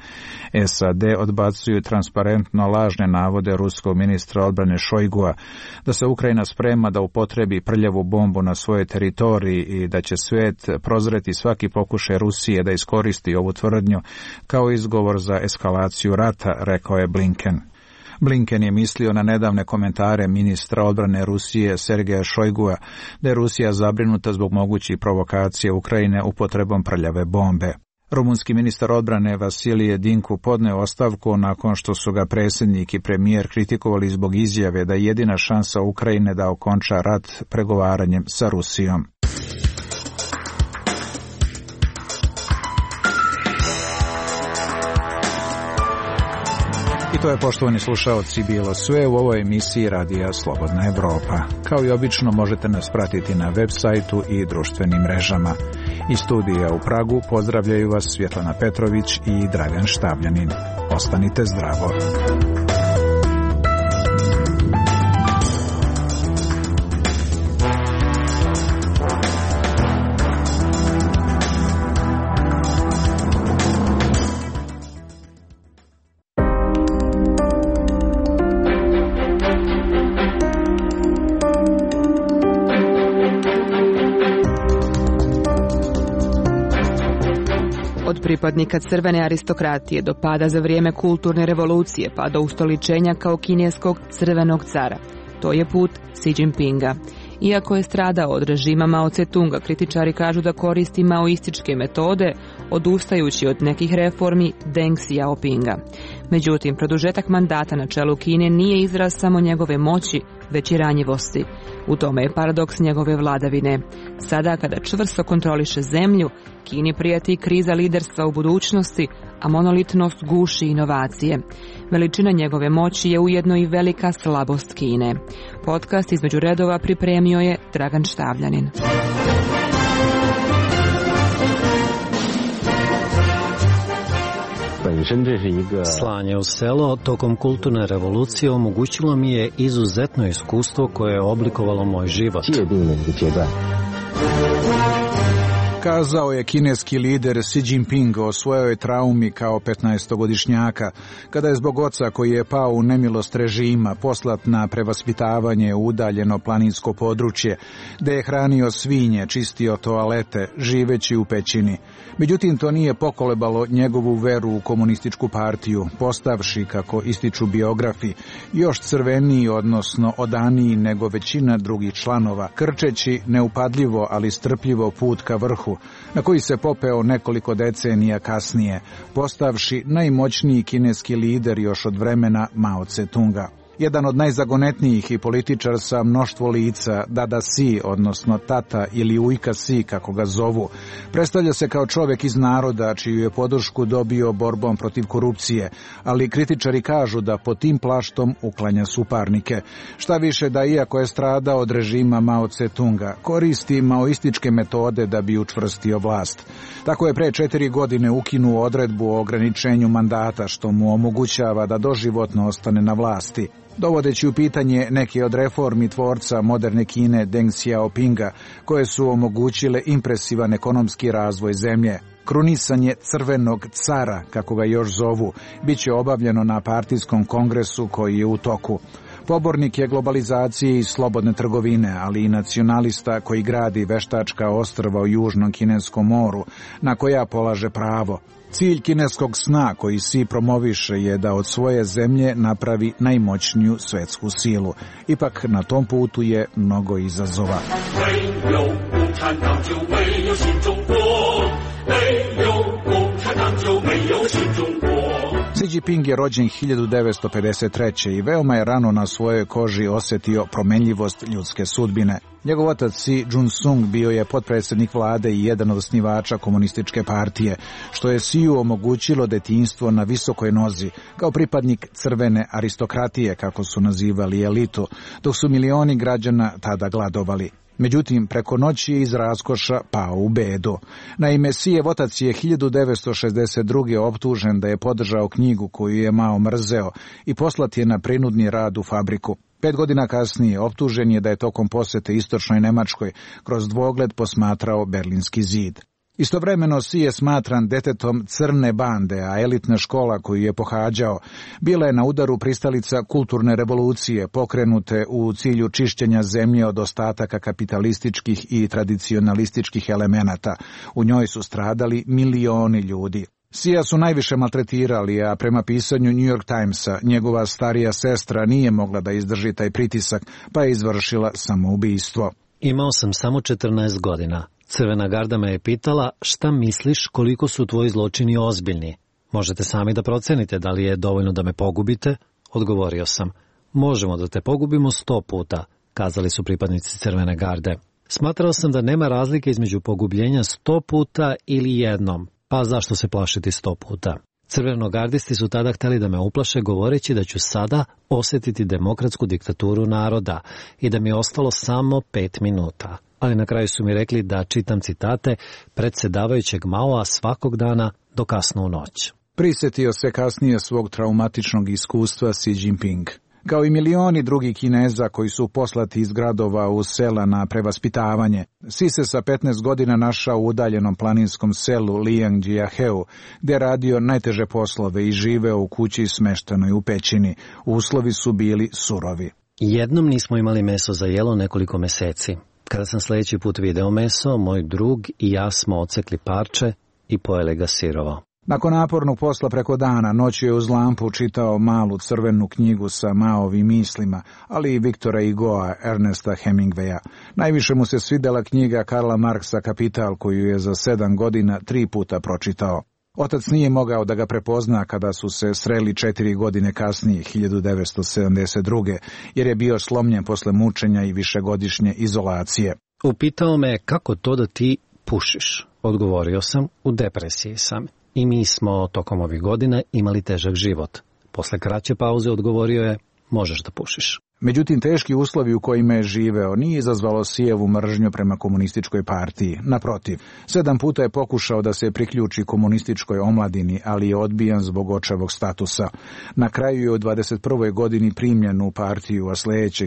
SAD odbacuju transparentno lažne navode ruskog ministra odbrane Šojgua da se Ukrajina sprema da upotrebi prljavu bombu na svojoj teritoriji i da će svijet prozreti svaki pokušaj Rusije da iskoristi ovu tvrdnju kao izgovor za eskalaciju rata, rekao je Blinken. Blinken je mislio na nedavne komentare ministra odbrane Rusije Sergeja Šojgua da je Rusija zabrinuta zbog mogućih provokacija Ukrajine upotrebom prljave bombe. Rumunski ministar odbrane Vasilije Dinku podneo ostavku nakon što su ga predsjednik i premijer kritikovali zbog izjave da je jedina šansa Ukrajine da okonča rat pregovaranjem sa Rusijom. to je, poštovani slušaoci, bilo sve u ovoj emisiji Radija Slobodna Evropa. Kao i obično možete nas pratiti na web sajtu i društvenim mrežama. Iz studija u Pragu pozdravljaju vas Svjetlana Petrović i Dragan Štavljanin. Ostanite zdravo. Pripadnika crvene aristokratije do pada za vrijeme kulturne revolucije pa do ustoličenja kao kineskog crvenog cara. To je put Xi Jinpinga. Iako je stradao od režima Mao Tse-tunga, kritičari kažu da koristi maoističke metode, odustajući od nekih reformi Deng Xiaopinga. Međutim, produžetak mandata na čelu Kine nije izraz samo njegove moći, već i ranjivosti. U tome je paradoks njegove vladavine. Sada, kada čvrsto kontroliše zemlju, Kini prijeti kriza liderstva u budućnosti, a monolitnost guši inovacije. Veličina njegove moći je ujedno i velika slabost Kine. Podcast između redova pripremio je Dragan Štavljanin. Slanje u selo tokom kulturne revolucije omogućilo mi je izuzetno iskustvo koje je oblikovalo moj život. Kazao je kineski lider Xi Jinping o svojoj traumi kao 15-godišnjaka, kada je zbog oca koji je pao u nemilost režima poslat na prevaspitavanje u udaljeno planinsko područje, gde je hranio svinje, čistio toalete, živeći u pećini. Međutim, to nije pokolebalo njegovu veru u komunističku partiju, postavši, kako ističu biografi, još crveniji, odnosno odaniji nego većina drugih članova, krčeći neupadljivo, ali strpljivo put ka vrhu, na koji se popeo nekoliko decenija kasnije, postavši najmoćniji kineski lider još od vremena Mao Tse-tunga. Jedan od najzagonetnijih i političar sa mnoštvo lica, Dada Xi, odnosno Tata ili Ujka Xi, kako ga zovu, predstavlja se kao čovjek iz naroda čiju je podršku dobio borbom protiv korupcije, ali kritičari kažu da pod tim plaštom uklanja suparnike. Šta više da, iako je stradao od režima Mao Tse-tunga, koristi maoističke metode da bi učvrstio vlast. Tako je pre 4 godine ukinuo odredbu o ograničenju mandata, što mu omogućava da doživotno ostane na vlasti, dovodeći u pitanje neke od reformi tvorca moderne Kine Deng Xiaopinga, koje su omogućile impresivan ekonomski razvoj zemlje. Krunisanje crvenog cara, kako ga još zovu, bit će obavljeno na partijskom kongresu koji je u toku. Pobornik je globalizacije i slobodne trgovine, ali i nacionalista koji gradi veštačka ostrva u Južnom Kineskom moru, na koja polaže pravo. Cilj kineskog sna koji Xi promoviše je da od svoje zemlje napravi najmoćniju svetsku silu. Ipak na tom putu je mnogo izazova. Xi Jinping je rođen 1953. i veoma je rano na svojoj koži osjetio promenljivost ljudske sudbine. Njegov otac Xi Jun-sung bio je potpredsjednik vlade i jedan od osnivača komunističke partije, što je Xiu omogućilo detinjstvo na visokoj nozi, kao pripadnik crvene aristokratije, kako su nazivali elitu, dok su milioni građana tada gladovali. Međutim, preko noći je iz raskoša pao u bedu. Naime, Xijev otac je 1962. optužen da je podržao knjigu koju je Mao mrzeo i poslat je na prinudni rad u fabriku. 5 godina kasnije optužen je da je tokom posjete istočnoj Nemačkoj kroz dvogled posmatrao Berlinski zid. Istovremeno Xi je smatran detetom crne bande, a elitna škola koju je pohađao bila je na udaru pristalica kulturne revolucije pokrenute u cilju čišćenja zemlje od ostataka kapitalističkih i tradicionalističkih elemenata. U njoj su stradali milioni ljudi. Xija su najviše maltretirali, a prema pisanju New York Timesa, njegova starija sestra nije mogla da izdrži taj pritisak, pa je izvršila samoubistvo. Imao sam samo 14 godina. Crvena garda me je pitala, šta misliš koliko su tvoji zločini ozbiljni? Možete sami da procenite da li je dovoljno da me pogubite? Odgovorio sam, možemo da te pogubimo 100 puta, kazali su pripadnici Crvene garde. Smatrao sam da nema razlike između pogubljenja 100 puta ili jednom, pa zašto se plašiti 100 puta? Crvenogardisti su tada hteli da me uplaše govoreći da ću sada osjetiti demokratsku diktaturu naroda i da mi je ostalo samo 5 minuta. Ali na kraju su mi rekli da čitam citate predsjedavajućeg Maoa svakog dana do kasno u noć. Prisjetio se kasnije svog traumatičnog iskustva Xi Jinping. Kao i milioni drugih Kineza koji su poslati iz gradova u sela na prevaspitavanje, Xi se sa 15 godina našao u udaljenom planinskom selu Liangjiaheu, gdje je radio najteže poslove i živeo u kući smeštenoj u pećini. Uslovi su bili surovi. Jednom nismo imali meso za jelo nekoliko meseci. Kada sam sljedeći put video meso, moj drug i ja smo ocekli parče i pojeli ga sirovo. Nakon napornog posla preko dana, noću je uz lampu čitao malu crvenu knjigu sa Maovim mislima, ali i Viktora Hugoa, Ernesta Hemingwaya. Najviše mu se svidjela knjiga Karla Marksa Kapital, koju je za 7 godina 3 puta pročitao. Otac nije mogao da ga prepozna kada su se sreli 4 godine kasnije, 1972. jer je bio slomljen posle mučenja i višegodišnje izolacije. Upitao me kako to da ti pušiš. Odgovorio sam, u depresiji sam. I mi smo tokom ovih godina imali težak život. Posle kraće pauze odgovorio je, možeš da pušiš. Međutim, teški uslovi u kojima je živeo nije izazvalo Xijevu mržnju prema komunističkoj partiji. Naprotiv, 7 puta je pokušao da se priključi komunističkoj omladini, ali je odbijan zbog očevog statusa. Na kraju je u 21. godini primljen u partiju, a sljedeće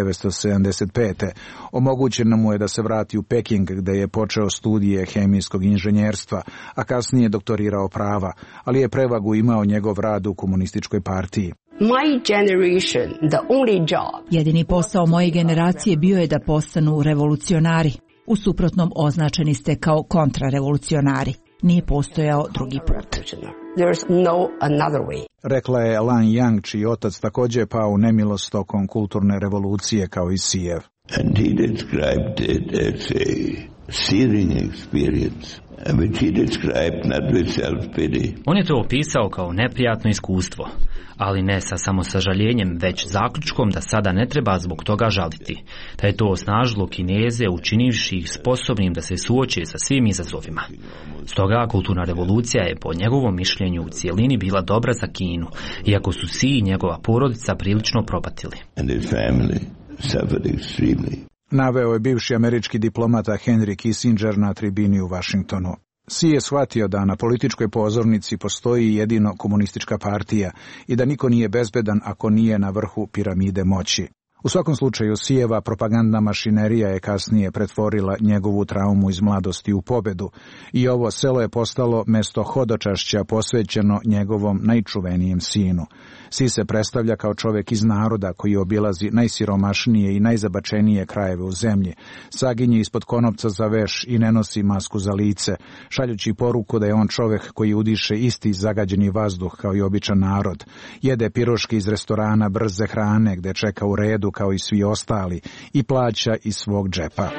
1975. Omogućeno mu je da se vrati u Peking, gde je počeo studije hemijskog inženjerstva, a kasnije doktorirao prava, ali je prevagu imao njegov rad u komunističkoj partiji. My generation, the only job. Jedini posao moje generacije bio je da postanu revolucionari. U suprotnom označeni ste kao kontrarevolucionari. Nije postojao drugi put. There's no another way. Rekla je Lan Yang, čiji otac također pao u nemilost tokom kulturne revolucije kao i Xijev. And he described it as a searing experience, which he described not with self-pity. On je to opisao kao neprijatno iskustvo, ali ne sa samosažaljenjem, već zaključkom da sada ne treba zbog toga žaliti, da je to osnažilo Kineze učinivši ih sposobnim da se suoče sa svim izazovima. Stoga kulturna revolucija je po njegovom mišljenju u cijelini bila dobra za Kinu, iako su Xi i njegova porodica prilično propatili. And his family suffered extremely. Naveo je bivši američki diplomata Henry Kissinger na tribini u Vašingtonu. Xi je shvatio da na političkoj pozornici postoji jedino komunistička partija i da niko nije bezbedan ako nije na vrhu piramide moći. U svakom slučaju, Xijeva propagandna mašinerija je kasnije pretvorila njegovu traumu iz mladosti u pobedu i ovo selo je postalo mesto hodočašća posvećeno njegovom najčuvenijem sinu. Xi se predstavlja kao čovjek iz naroda koji obilazi najsiromašnije i najzabačenije krajeve u zemlji, saginje ispod konopca za veš i ne nosi masku za lice, šaljući poruku da je on čovjek koji udiše isti zagađeni vazduh kao i običan narod, jede piroške iz restorana brze hrane gde čeka u redu kao i svi ostali i plaća iz svog džepa.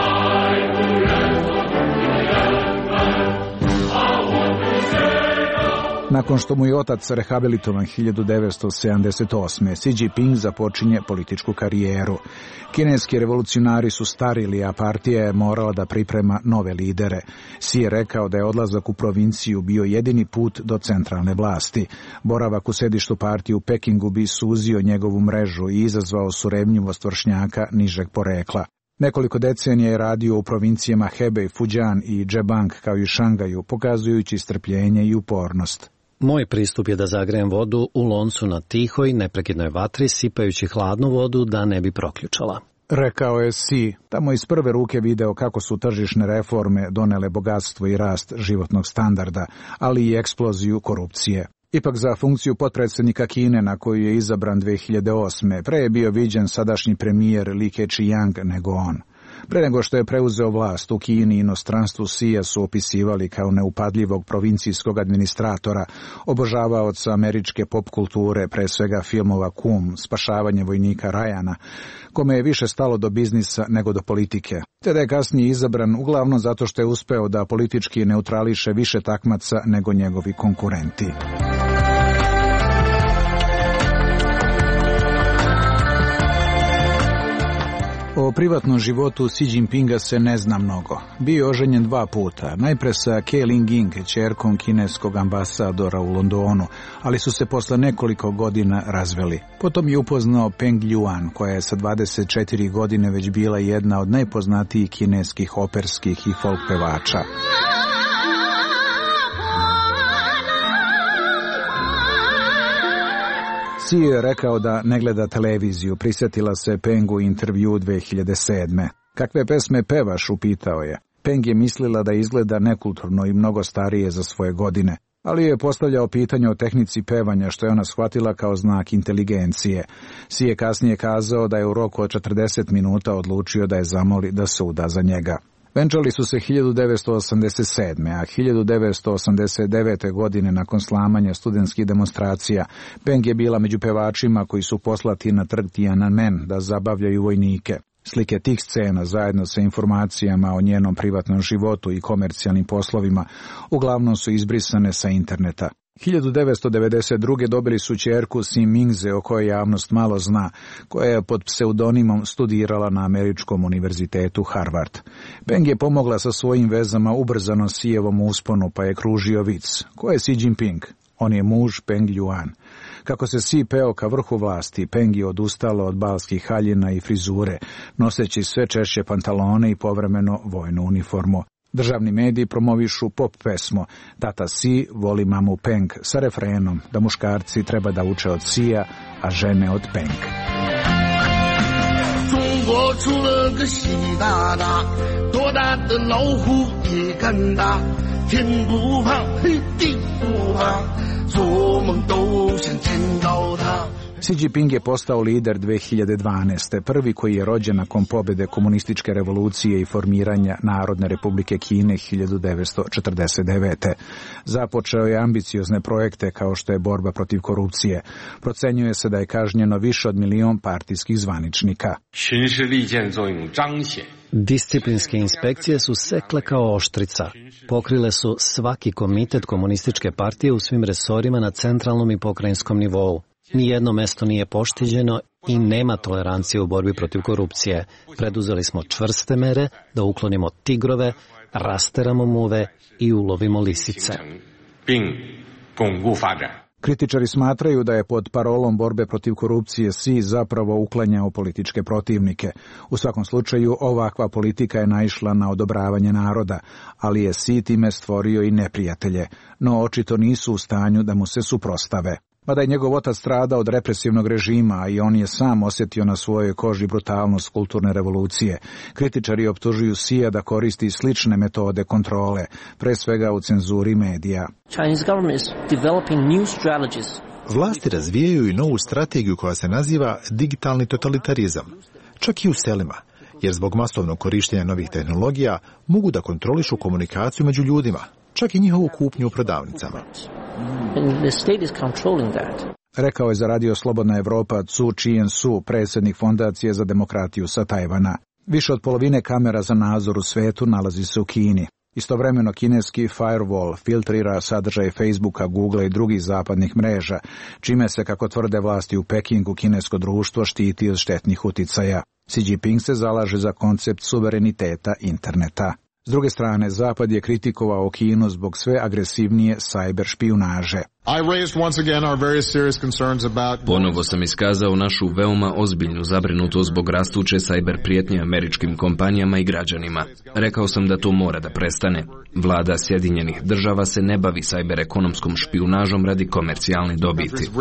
Nakon što mu je otac rehabilitovan 1978. Xi Jinping započinje političku karijeru. Kineski revolucionari su starili, a partija je morala da priprema nove lidere. Xi je rekao da je odlazak u provinciju bio jedini put do centralne vlasti. Boravak u sedištu partije u Pekingu bi suzio njegovu mrežu i izazvao surevnjivost vršnjaka nižeg porekla. Nekoliko decenija je radio u provincijama Hebei, Fujian i Zhejiang kao i Šangaju, pokazujući strpljenje i upornost. Moj pristup je da zagrejem vodu u loncu na tihoj, neprekidnoj vatri, sipajući hladnu vodu da ne bi proključala. Rekao je Xi, tamo iz prve ruke video kako su tržišne reforme donele bogatstvo i rast životnog standarda, ali i eksploziju korupcije. Ipak za funkciju potpredsjednika Kine, na koju je izabran 2008. pre je bio viđen sadašnji premijer Li Keqiang nego on. Pre nego što je preuzeo vlast u Kini i inostranstvu, Xija su opisivali kao neupadljivog provincijskog administratora, obožavaoca američke pop kulture, pre svega filmova Kum, Spašavanje vojnika Ryana, kome je više stalo do biznisa nego do politike. Te da je kasnije izabran uglavnom zato što je uspeo da politički neutrališe više takmaca nego njegovi konkurenti. O O privatnom životu Xi Jinpinga se ne zna mnogo. Bio je oženjen 2 puta, najpre sa Ke Ling-ing, ćerkom kineskog ambasadora u Londonu, ali su se posle nekoliko godina razveli. Potom je upoznao Peng Ljuan, koja je sa 24 godine već bila jedna od najpoznatijih kineskih operskih i folk pevača. Xi je rekao da ne gleda televiziju, prisjetila se Pengu intervju 2007. Kakve pesme pevaš, upitao je. Peng je mislila da izgleda nekulturno i mnogo starije za svoje godine, ali je postavljao pitanje o tehnici pevanja, što je ona shvatila kao znak inteligencije. Xi je kasnije kazao da je u roku od 40 minuta odlučio da je zamoli da se uda za njega. Venčali su se 1987. a 1989. godine nakon slamanja studentskih demonstracija, Peng je bila među pevačima koji su poslati na trg Tiananmen da zabavljaju vojnike. Slike tih scena zajedno sa informacijama o njenom privatnom životu i komercijalnim poslovima uglavnom su izbrisane sa interneta. 1992. dobili su ćerku Xi Mingze, o kojoj javnost malo zna, koja je pod pseudonimom studirala na Američkom univerzitetu Harvard. Peng je pomogla sa svojim vezama ubrzano Xijevom usponu, pa je kružio vic. Ko je Xi Jinping? On je muž Peng Ljuan. Kako se Xi peo ka vrhu vlasti, Peng je odustala od balskih haljina i frizure, noseći sve češće pantalone i povremeno vojnu uniformu. Državni mediji promovišu pop pesmu Tata Xi voli mamu Peng sa refrenom da muškarci treba da uče od Xija, a žene od Peng. Xi Jinping je postao lider 2012. prvi koji je rođen nakon pobjede komunističke revolucije i formiranja Narodne republike Kine 1949. Započeo je ambiciozne projekte kao što je borba protiv korupcije. Procenjuje se da je kažnjeno više od 1 milion partijskih zvaničnika. Disciplinske inspekcije su sekle kao oštrica. Pokrile su svaki komitet komunističke partije u svim resorima na centralnom i pokrajinskom nivou. Nijedno mesto nije pošteđeno i nema tolerancije u borbi protiv korupcije. Preduzeli smo čvrste mere da uklonimo tigrove, rasteramo muve i ulovimo lisice. Kritičari smatraju da je pod parolom borbe protiv korupcije Xi zapravo uklanjao političke protivnike. U svakom slučaju, ovakva politika je naišla na odobravanje naroda, ali je Xi time stvorio i neprijatelje, no očito nisu u stanju da mu se suprostave. Mada je njegov otac stradao od represivnog režima i on je sam osjetio na svojoj koži brutalnost kulturne revolucije, kritičari optužuju Xija da koristi slične metode kontrole, pre svega u cenzuri medija. Vlasti razvijaju i novu strategiju koja se naziva digitalni totalitarizam, čak i u selima, jer zbog masovnog korištenja novih tehnologija mogu da kontrolišu komunikaciju među ljudima, čak i njihovu kupnju u prodavnicama. Rekao je za Radio Slobodna Evropa Cu Chien-su, predsjednik Fondacije za demokratiju sa Tajvana. Više od polovine kamera za nadzor u svetu nalazi se u Kini. Istovremeno kineski firewall filtrira sadržaj Facebooka, Googlea i drugih zapadnih mreža, čime se, kako tvrde vlasti u Pekingu, kinesko društvo štiti od štetnih uticaja. Xi Jinping se zalaže za koncept suvereniteta interneta. S druge strane, Zapad je kritikovao Kinu zbog sve agresivnije sajber špijunaže. Ponovo sam iskazao našu veoma ozbiljnu zabrinutost zbog rastuće sajber prijetnje američkim kompanijama i građanima. Rekao sam da to mora da prestane. Vlada Sjedinjenih država se ne bavi sajber ekonomskom špijunažom radi komercijalne dobiti.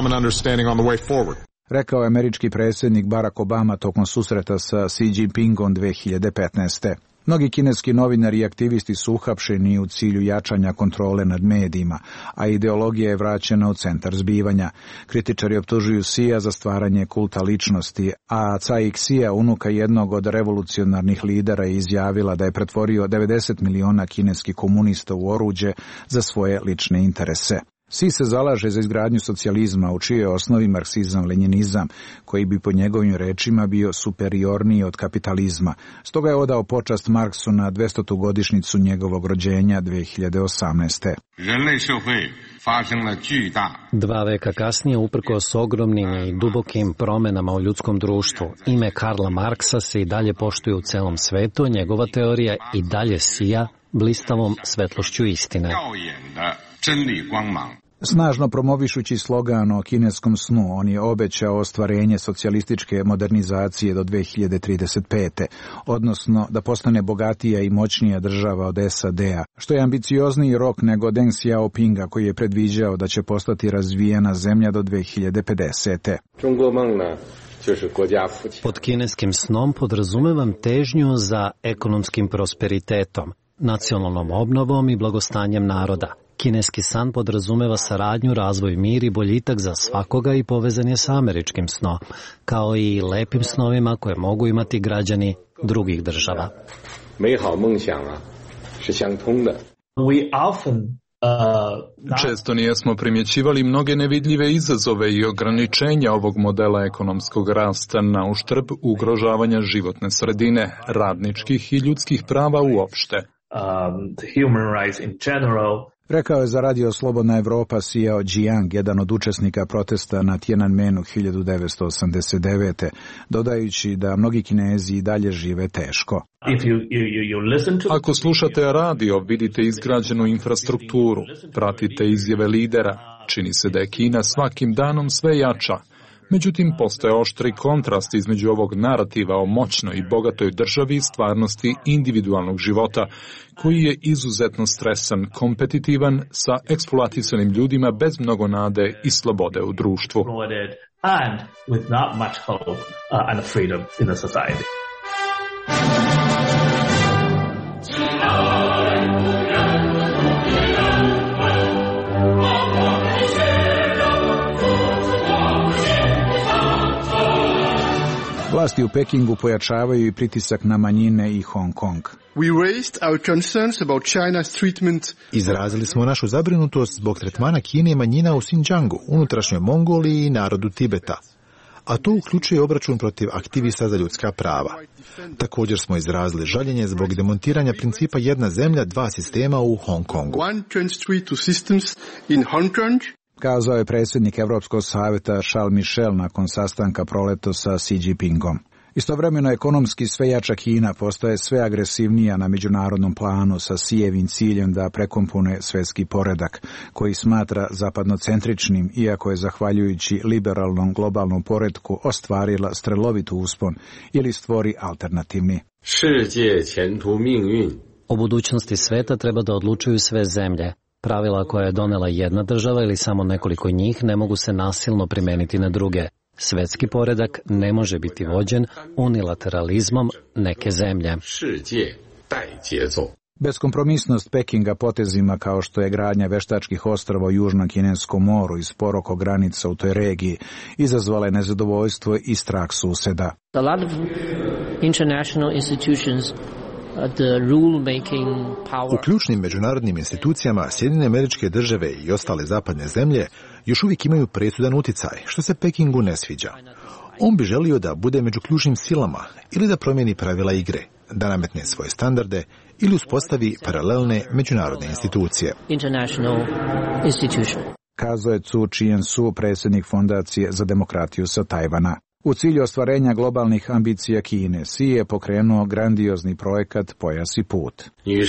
Rekao je američki predsjednik Barack Obama tokom susreta sa Xi Jinpingom 2015. Mnogi kineski novinari i aktivisti su uhapšeni u cilju jačanja kontrole nad medijima, a ideologija je vraćena u centar zbivanja. Kritičari optužuju Xija za stvaranje kulta ličnosti, a Cai Xia, unuka jednog od revolucionarnih lidera, je izjavila da je pretvorio 90 miliona kineskih komunista u oruđe za svoje lične interese. Xi se zalaže za izgradnju socijalizma u čijoj osnovi marksizam-lenjinizam, koji bi po njegovim rečima bio superiorniji od kapitalizma. Stoga je odao počast Marksu na 200. godišnjicu njegovog rođenja 2018. 2 veka kasnije, uprkos ogromnim i dubokim promenama u ljudskom društvu, ime Karla Marksa se i dalje poštuje u celom svetu, a njegova teorija i dalje sija blistavom svetlošću istine. Snažno promovišući slogan o kineskom snu, on je obećao ostvarenje socijalističke modernizacije do 2035. odnosno da postane bogatija i moćnija država od SAD-a, što je ambiciozniji rok nego Deng Xiaopinga koji je predviđao da će postati razvijena zemlja do 2050. Pod kineskim snom podrazumevam težnju za ekonomskim prosperitetom, nacionalnom obnovom i blagostanjem naroda. Kineski san podrazumeva saradnju, razvoj, mir i boljitak za svakoga i povezan je sa američkim snom, kao i lepim snovima koje mogu imati građani drugih država. Često nijesmo primjećivali mnoge nevidljive izazove i ograničenja ovog modela ekonomskog rasta na uštrb ugrožavanja životne sredine, radničkih i ljudskih prava uopšte. Rekao je za radio Slobodna Evropa Xiao Jiang, jedan od učesnika protesta na Tiananmenu 1989. dodajući da mnogi Kinezi i dalje žive teško. Ako slušate radio, vidite izgrađenu infrastrukturu, pratite izjave lidera, čini se da je Kina svakim danom sve jača. Međutim, postoje oštri kontrast između ovog narativa o moćnoj i bogatoj državi i stvarnosti individualnog života, koji je izuzetno stresan, kompetitivan, sa eksploatisanim ljudima bez mnogo nade i slobode u društvu. Vlasti u Pekingu pojačavaju i pritisak na manjine i Hong Kong. Izrazili smo našu zabrinutost zbog tretmana Kine i manjina u Xinjiangu, unutrašnjoj Mongoliji i narodu Tibeta, a to uključuje obračun protiv aktivista za ljudska prava. Također smo izrazili žaljenje zbog demontiranja principa jedna zemlja, dva sistema u Hong Kongu. Kazao je predsjednik Evropskog savjeta Charles Michel nakon sastanka proletos sa Xi Jinpingom. Istovremeno ekonomski sve jača Kina postaje sve agresivnija na međunarodnom planu sa Xijevim ciljem da prekompone svjetski poredak, koji smatra zapadnocentričnim, iako je zahvaljujući liberalnom globalnom poretku ostvarila strelovit uspon ili stvori alternativni. O budućnosti sveta treba da odlučuju sve zemlje. Pravila koja je donela jedna država ili samo nekoliko njih ne mogu se nasilno primeniti na druge. Svetski poredak ne može biti vođen unilateralizmom neke zemlje. Beskompromisnost Pekinga potezima kao što je gradnja veštačkih ostrava u Južnom Kineskom moru iz poroko granica u toj regiji izazvala je nezadovoljstvo i strah suseda. U ključnim međunarodnim institucijama Sjedinjene Američke Države i ostale zapadne zemlje još uvijek imaju presudan uticaj, što se Pekingu ne sviđa. On bi želio da bude među ključnim silama ili da promijeni pravila igre, da nametne svoje standarde ili uspostavi paralelne međunarodne institucije. Kazao je Cu Chien-su, predsjednik Fondacije za demokratiju sa Tajvana. U cilju ostvarenja globalnih ambicija Kine, Xi je pokrenuo grandiozni projekat Pojas i put.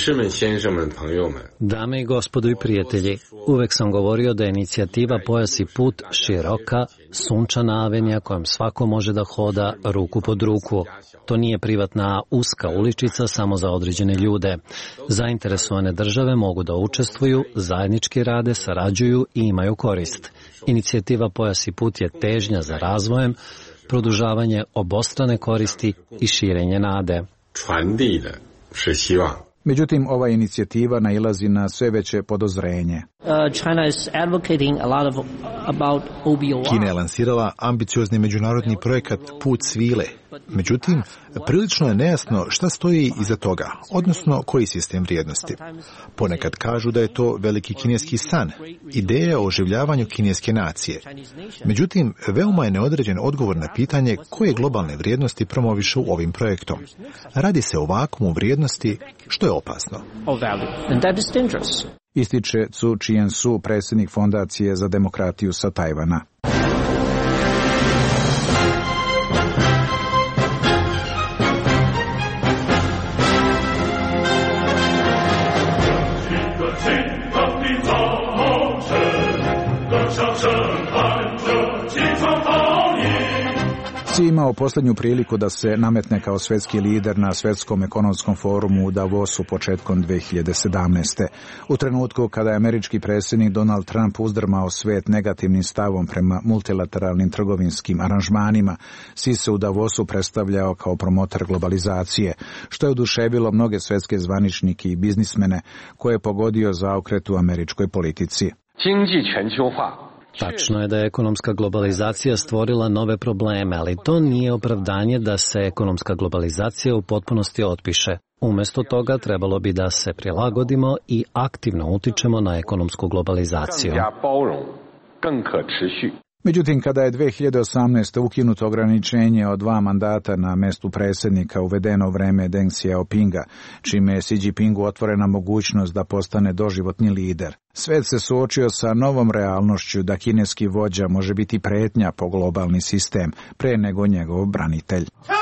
Dame i gospodo i prijatelji, uvek sam govorio da je inicijativa Pojas i put široka, sunčana avenija kojom svako može da hoda ruku pod ruku. To nije privatna uska uličica samo za određene ljude. Zainteresovane države mogu da učestvuju, zajednički rade, sarađuju i imaju korist. Inicijativa Pojas i put je težnja za razvojem, produžavanje obostrane koristi i širenje nade. Međutim, ova inicijativa nailazi na sve veće podozrenje. Kina je lansirala ambiciozni međunarodni projekat Put svile. Međutim, prilično je nejasno šta stoji iza toga, odnosno koji sistem vrijednosti. Ponekad kažu da je to veliki kineski san, ideja o oživljavanju kineske nacije. Međutim, veoma je neodređen odgovor na pitanje koje globalne vrijednosti promovišu ovim projektom. Radi se o vakuumu vrijednosti, što je opasno. ističe Cu Chien-su, predsjednik Fondacije za demokratiju sa Tajvana. Xi imao posljednju priliku da se nametne kao svjetski lider na svjetskom ekonomskom forumu u Davosu početkom 2017. U trenutku kada je američki predsjednik Donald Trump uzdrmao svijet negativnim stavom prema multilateralnim trgovinskim aranžmanima, Xi se u Davosu predstavljao kao promotor globalizacije, što je oduševilo mnoge svjetske zvaničnike i biznismene koje je pogodio zaokret u američkoj politici. Tačno je da je ekonomska globalizacija stvorila nove probleme, ali to nije opravdanje da se ekonomska globalizacija u potpunosti otpiše. Umjesto toga trebalo bi da se prilagodimo i aktivno utičemo na ekonomsku globalizaciju. Međutim, kada je 2018. ukinuto ograničenje od 2 mandata na mestu predsjednika, uvedeno vreme Deng Xiaopinga, čime je Xi Jinpingu otvorena mogućnost da postane doživotni lider. Svet se suočio sa novom realnošću da kineski vođa može biti pretnja po globalni sistem, pre nego njegov branitelj.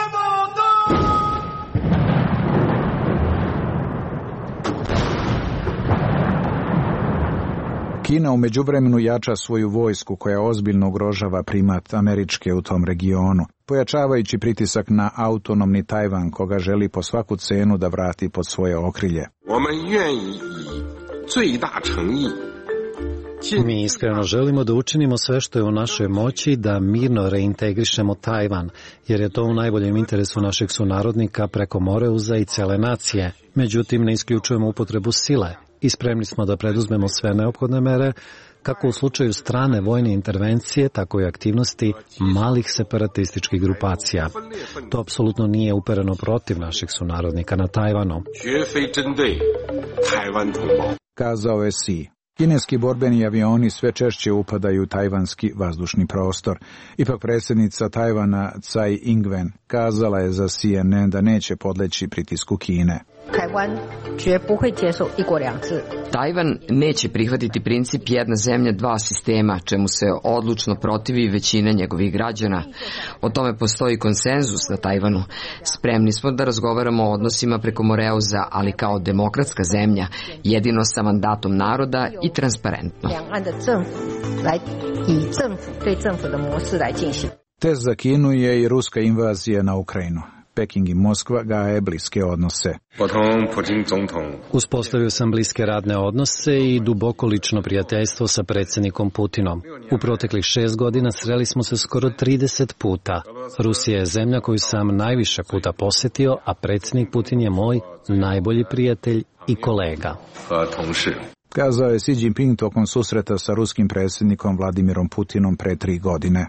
Kina u međuvremenu jača svoju vojsku koja ozbiljno ugrožava primat Američke u tom regionu, pojačavajući pritisak na autonomni Tajvan koga želi po svaku cenu da vrati pod svoje okrilje. Mi iskreno želimo da učinimo sve što je u našoj moći da mirno reintegrišemo Tajvan, jer je to u najboljem interesu naših sunarodnika preko Moreuza i cele nacije. Međutim, ne isključujemo upotrebu sile i spremni smo da preduzmemo sve neophodne mere, kako u slučaju strane vojne intervencije, tako i aktivnosti malih separatističkih grupacija. To apsolutno nije upereno protiv naših sunarodnika na Tajvanu. Kazao je Xi. Kineski borbeni avioni sve češće upadaju u tajvanski vazdušni prostor. Ipak predsjednica Tajvana Tsai Ing-wen kazala je za CNN da neće podleći pritisku Kine. Tajvan neće prihvatiti princip jedna zemlja, dva sistema, čemu se odlučno protivi većina njegovih građana. O tome postoji konsenzus na Tajvanu. Spremni smo da razgovaramo o odnosima preko Moreuza, ali kao demokratska zemlja, jedino sa mandatom naroda i transparentno. Test za Kinu je i ruska invazija na Ukrajinu. Peking i Moskva gaje bliske odnose. Uspostavio sam bliske radne odnose i duboko lično prijateljstvo sa predsjednikom Putinom. U proteklih 6 godina sreli smo se skoro 30 puta. Rusija je zemlja koju sam najviše puta posjetio, a predsjednik Putin je moj najbolji prijatelj i kolega. Kazao je Xi Jinping tokom susreta sa ruskim predsjednikom Vladimirom Putinom pre 3 godine.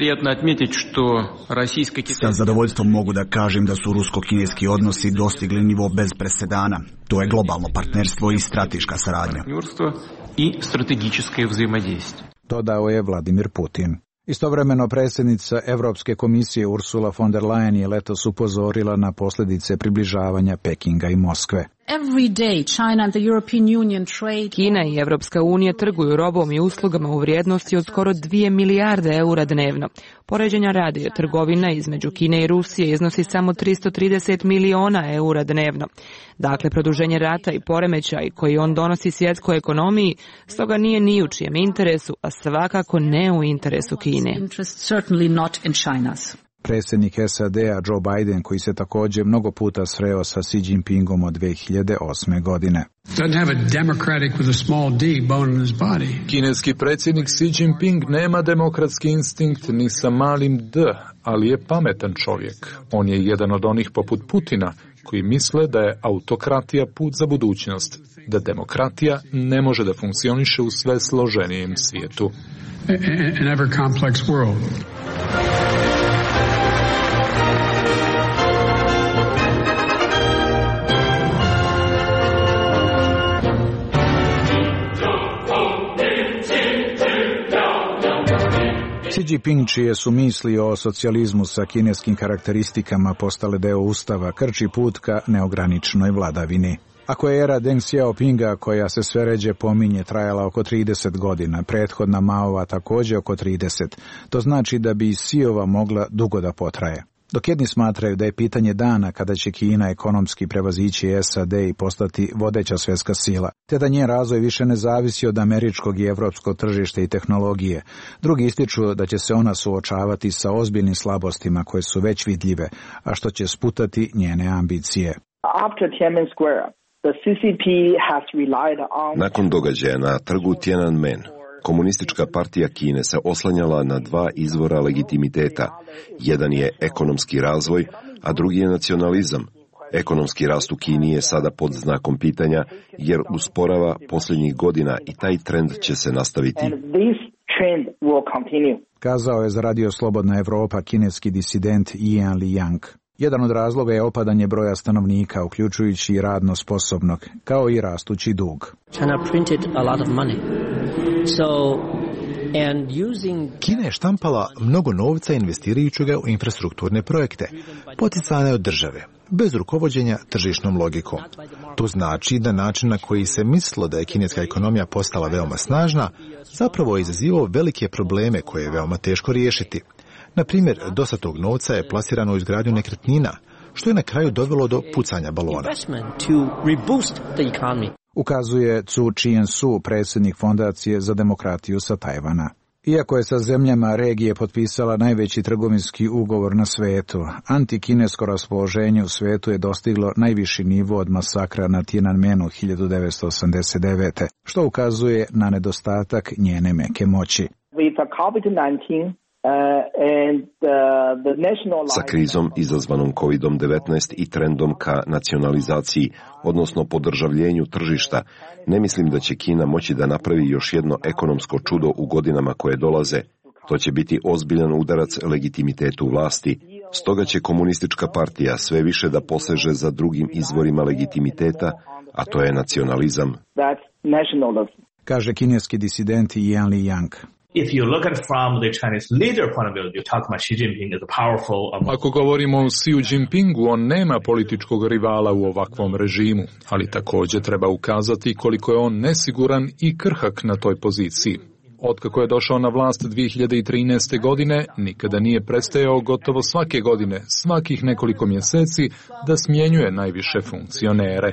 Sa zadovoljstvom mogu da kažem da su rusko-kineski odnosi dostigli nivo bez presedana. To je globalno partnerstvo i strateška saradnja. Dodao je Vladimir Putin. Istovremeno predsjednica Evropske komisije Ursula von der Leyen je letos upozorila na posljedice približavanja Pekinga i Moskve. Kina i Evropska unija trguju robom i uslugama u vrijednosti od skoro 2 milijarde eura dnevno. Poređenja radi, trgovina između Kine i Rusije iznosi samo 330 miliona eura dnevno. Dakle, produženje rata i poremećaj koji on donosi svjetskoj ekonomiji, stoga nije ni u čijem interesu, a svakako ne u interesu Kine. Predsjednik SAD-a Joe Biden, koji se također mnogo puta sreo sa Xi Jinpingom od 2008. godine. Kineski predsjednik Xi Jinping nema demokratski instinkt ni sa malim d, ali je pametan čovjek. On je jedan od onih poput Putina koji misle da je autokratija put za budućnost, da demokratija ne može da funkcioniše u sve složenijem svijetu. Xi Jinping, čije su misli o socijalizmu sa kineskim karakteristikama postale deo ustava, krči put ka neograničenoj vladavini. Ako je era Deng Xiaopinga, koja se sve ređe pominje, trajala oko 30 godina, prethodna Maova također oko 30, to znači da bi Xiova mogla dugo da potraje. Dok jedni smatraju da je pitanje dana kada će Kina ekonomski prevazići SAD i postati vodeća svjetska sila, te da njen razvoj više ne zavisi od američkog i evropskog tržišta i tehnologije, drugi ističu da će se ona suočavati sa ozbiljnim slabostima koje su već vidljive, a što će sputati njene ambicije. Nakon događaja na trgu Tiananmen, Komunistička partija Kine se oslanjala na dva izvora legitimiteta. Jedan je ekonomski razvoj, a drugi je nacionalizam. Ekonomski rast u Kini je sada pod znakom pitanja, jer usporava posljednjih godina i taj trend će se nastaviti. Kazao je za Radio Slobodna Evropa kineski disident Yan Liang. Jedan od razloga je opadanje broja stanovnika, uključujući i radno sposobnog, kao i rastući dug. Kina je štampala mnogo novca investirajući ga u infrastrukturne projekte, poticane od države, bez rukovođenja tržišnom logikom. To znači da način na koji se mislilo da je kineska ekonomija postala veoma snažna, zapravo je izazivao velike probleme koje je veoma teško riješiti. Na primjer, dosta tog novca je plasirano u izgradnju nekretnina, što je na kraju dovelo do pucanja balona. Ukazuje Zhu Qiansu, predsjednik Fondacije za demokratiju sa Tajvana. Iako je sa zemljama regije potpisala najveći trgovinski ugovor na svetu, antikinesko raspoloženje u svetu je dostiglo najviši nivo od masakra na Tiananmenu 1989. što ukazuje na nedostatak njene meke moći. Sa krizom izazvanom COVID-19 i trendom ka nacionalizaciji, odnosno podržavljenju tržišta, ne mislim da će Kina moći da napravi još jedno ekonomsko čudo u godinama koje dolaze. To će biti ozbiljan udarac legitimitetu vlasti. Stoga će Komunistička partija sve više da poseže za drugim izvorima legitimiteta, a to je nacionalizam. Kaže kineski disident Yan Liang. Ako govorimo o Xi Jinpingu, on nema političkog rivala u ovakvom režimu, ali također treba ukazati koliko je on nesiguran i krhak na toj poziciji. Otkako je došao na vlast 2013. godine, nikada nije prestajao gotovo svake godine, svakih nekoliko mjeseci, da smjenjuje najviše funkcionere.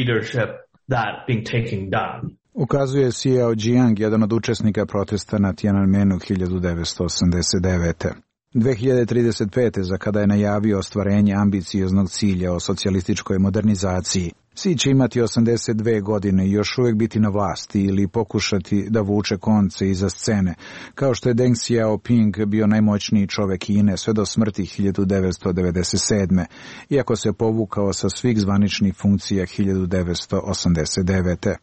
Ukazuje Xiao Jiang, jedan od učesnika protesta na Tiananmenu 1989. 2035. za kada je najavio ostvarenje ambicioznog cilja o socijalističkoj modernizaciji. Xi će imati 82 godine i još uvijek biti na vlasti ili pokušati da vuče konce iza scene, kao što je Deng Xiaoping bio najmoćniji čovjek Kine sve do smrti 1997. iako se povukao sa svih zvaničnih funkcija 1989.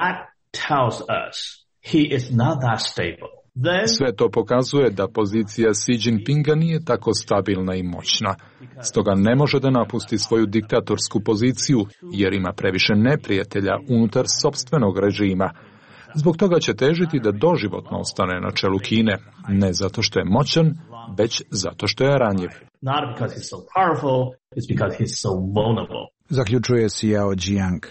Sve to pokazuje da pozicija Xi Jinpinga nije tako stabilna i moćna. Stoga ne može da napusti svoju diktatorsku poziciju jer ima previše neprijatelja unutar sopstvenog režima. Zbog toga će težiti da doživotno ostane na čelu Kine, ne zato što je moćan, već zato što je ranjiv. Zaključuje Xiao Jiang.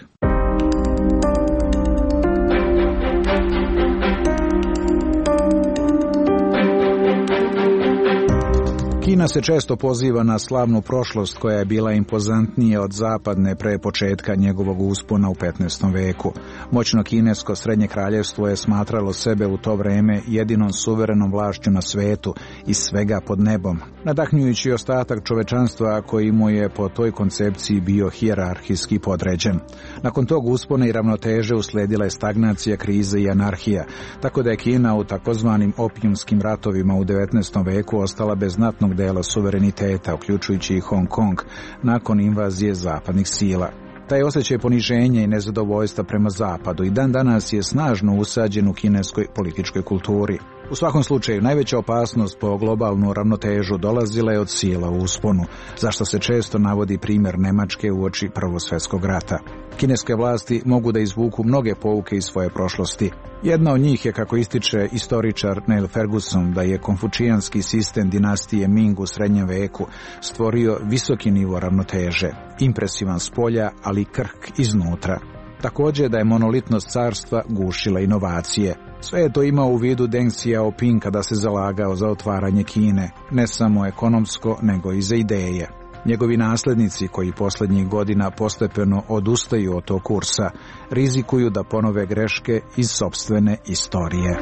Kina se često poziva na slavnu prošlost koja je bila impozantnija od zapadne pre početka njegovog uspona u 15. veku. Moćno kinesko srednje kraljevstvo je smatralo sebe u to vreme jedinom suverenom vlašću na svetu i svega pod nebom, nadahnjujući ostatak čovečanstva koji mu je po toj koncepciji bio hijerarhijski podređen. Nakon tog uspona i ravnoteže usledila je stagnacija, kriza i anarhija, tako da je Kina u takozvanim opijumskim ratovima u 19. veku ostala bez znatnog dela suvereniteta, uključujući i Hong Kong, nakon invazije zapadnih sila. Taj osjećaj poniženja i nezadovoljstva prema zapadu i dan danas je snažno usađen u kineskoj političkoj kulturi. U svakom slučaju, najveća opasnost po globalnu ravnotežu dolazila je od sila u usponu, zašto se često navodi primjer Nemačke uoči Prvog svjetskog rata. Kineske vlasti mogu da izvuku mnoge pouke iz svoje prošlosti. Jedna od njih je, kako ističe istoričar Neil Ferguson, da je konfučijanski sistem dinastije Ming u srednjem veku stvorio visoki nivo ravnoteže, impresivan s polja, ali krhk iznutra. Također da je monolitnost carstva gušila inovacije. Sve je to imao u vidu Deng Xiaoping kada se zalagao za otvaranje Kine, ne samo ekonomsko, nego i za ideje. Njegovi naslednici, koji posljednjih godina postepeno odustaju od tog kursa, rizikuju da ponove greške iz sopstvene istorije.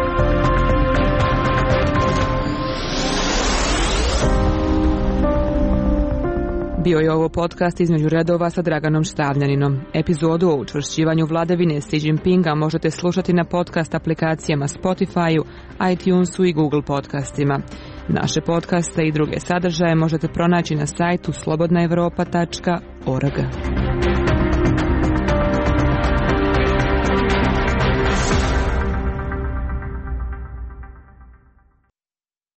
Bio je ovo podcast između redova sa Draganom Štavljaninom. Epizodu o učvršćivanju vladavine Xi Jinpinga možete slušati na podcast aplikacijama Spotify-u, iTunesu i Google podcastima. Naše podcaste i druge sadržaje možete pronaći na sajtu slobodnaevropa.org.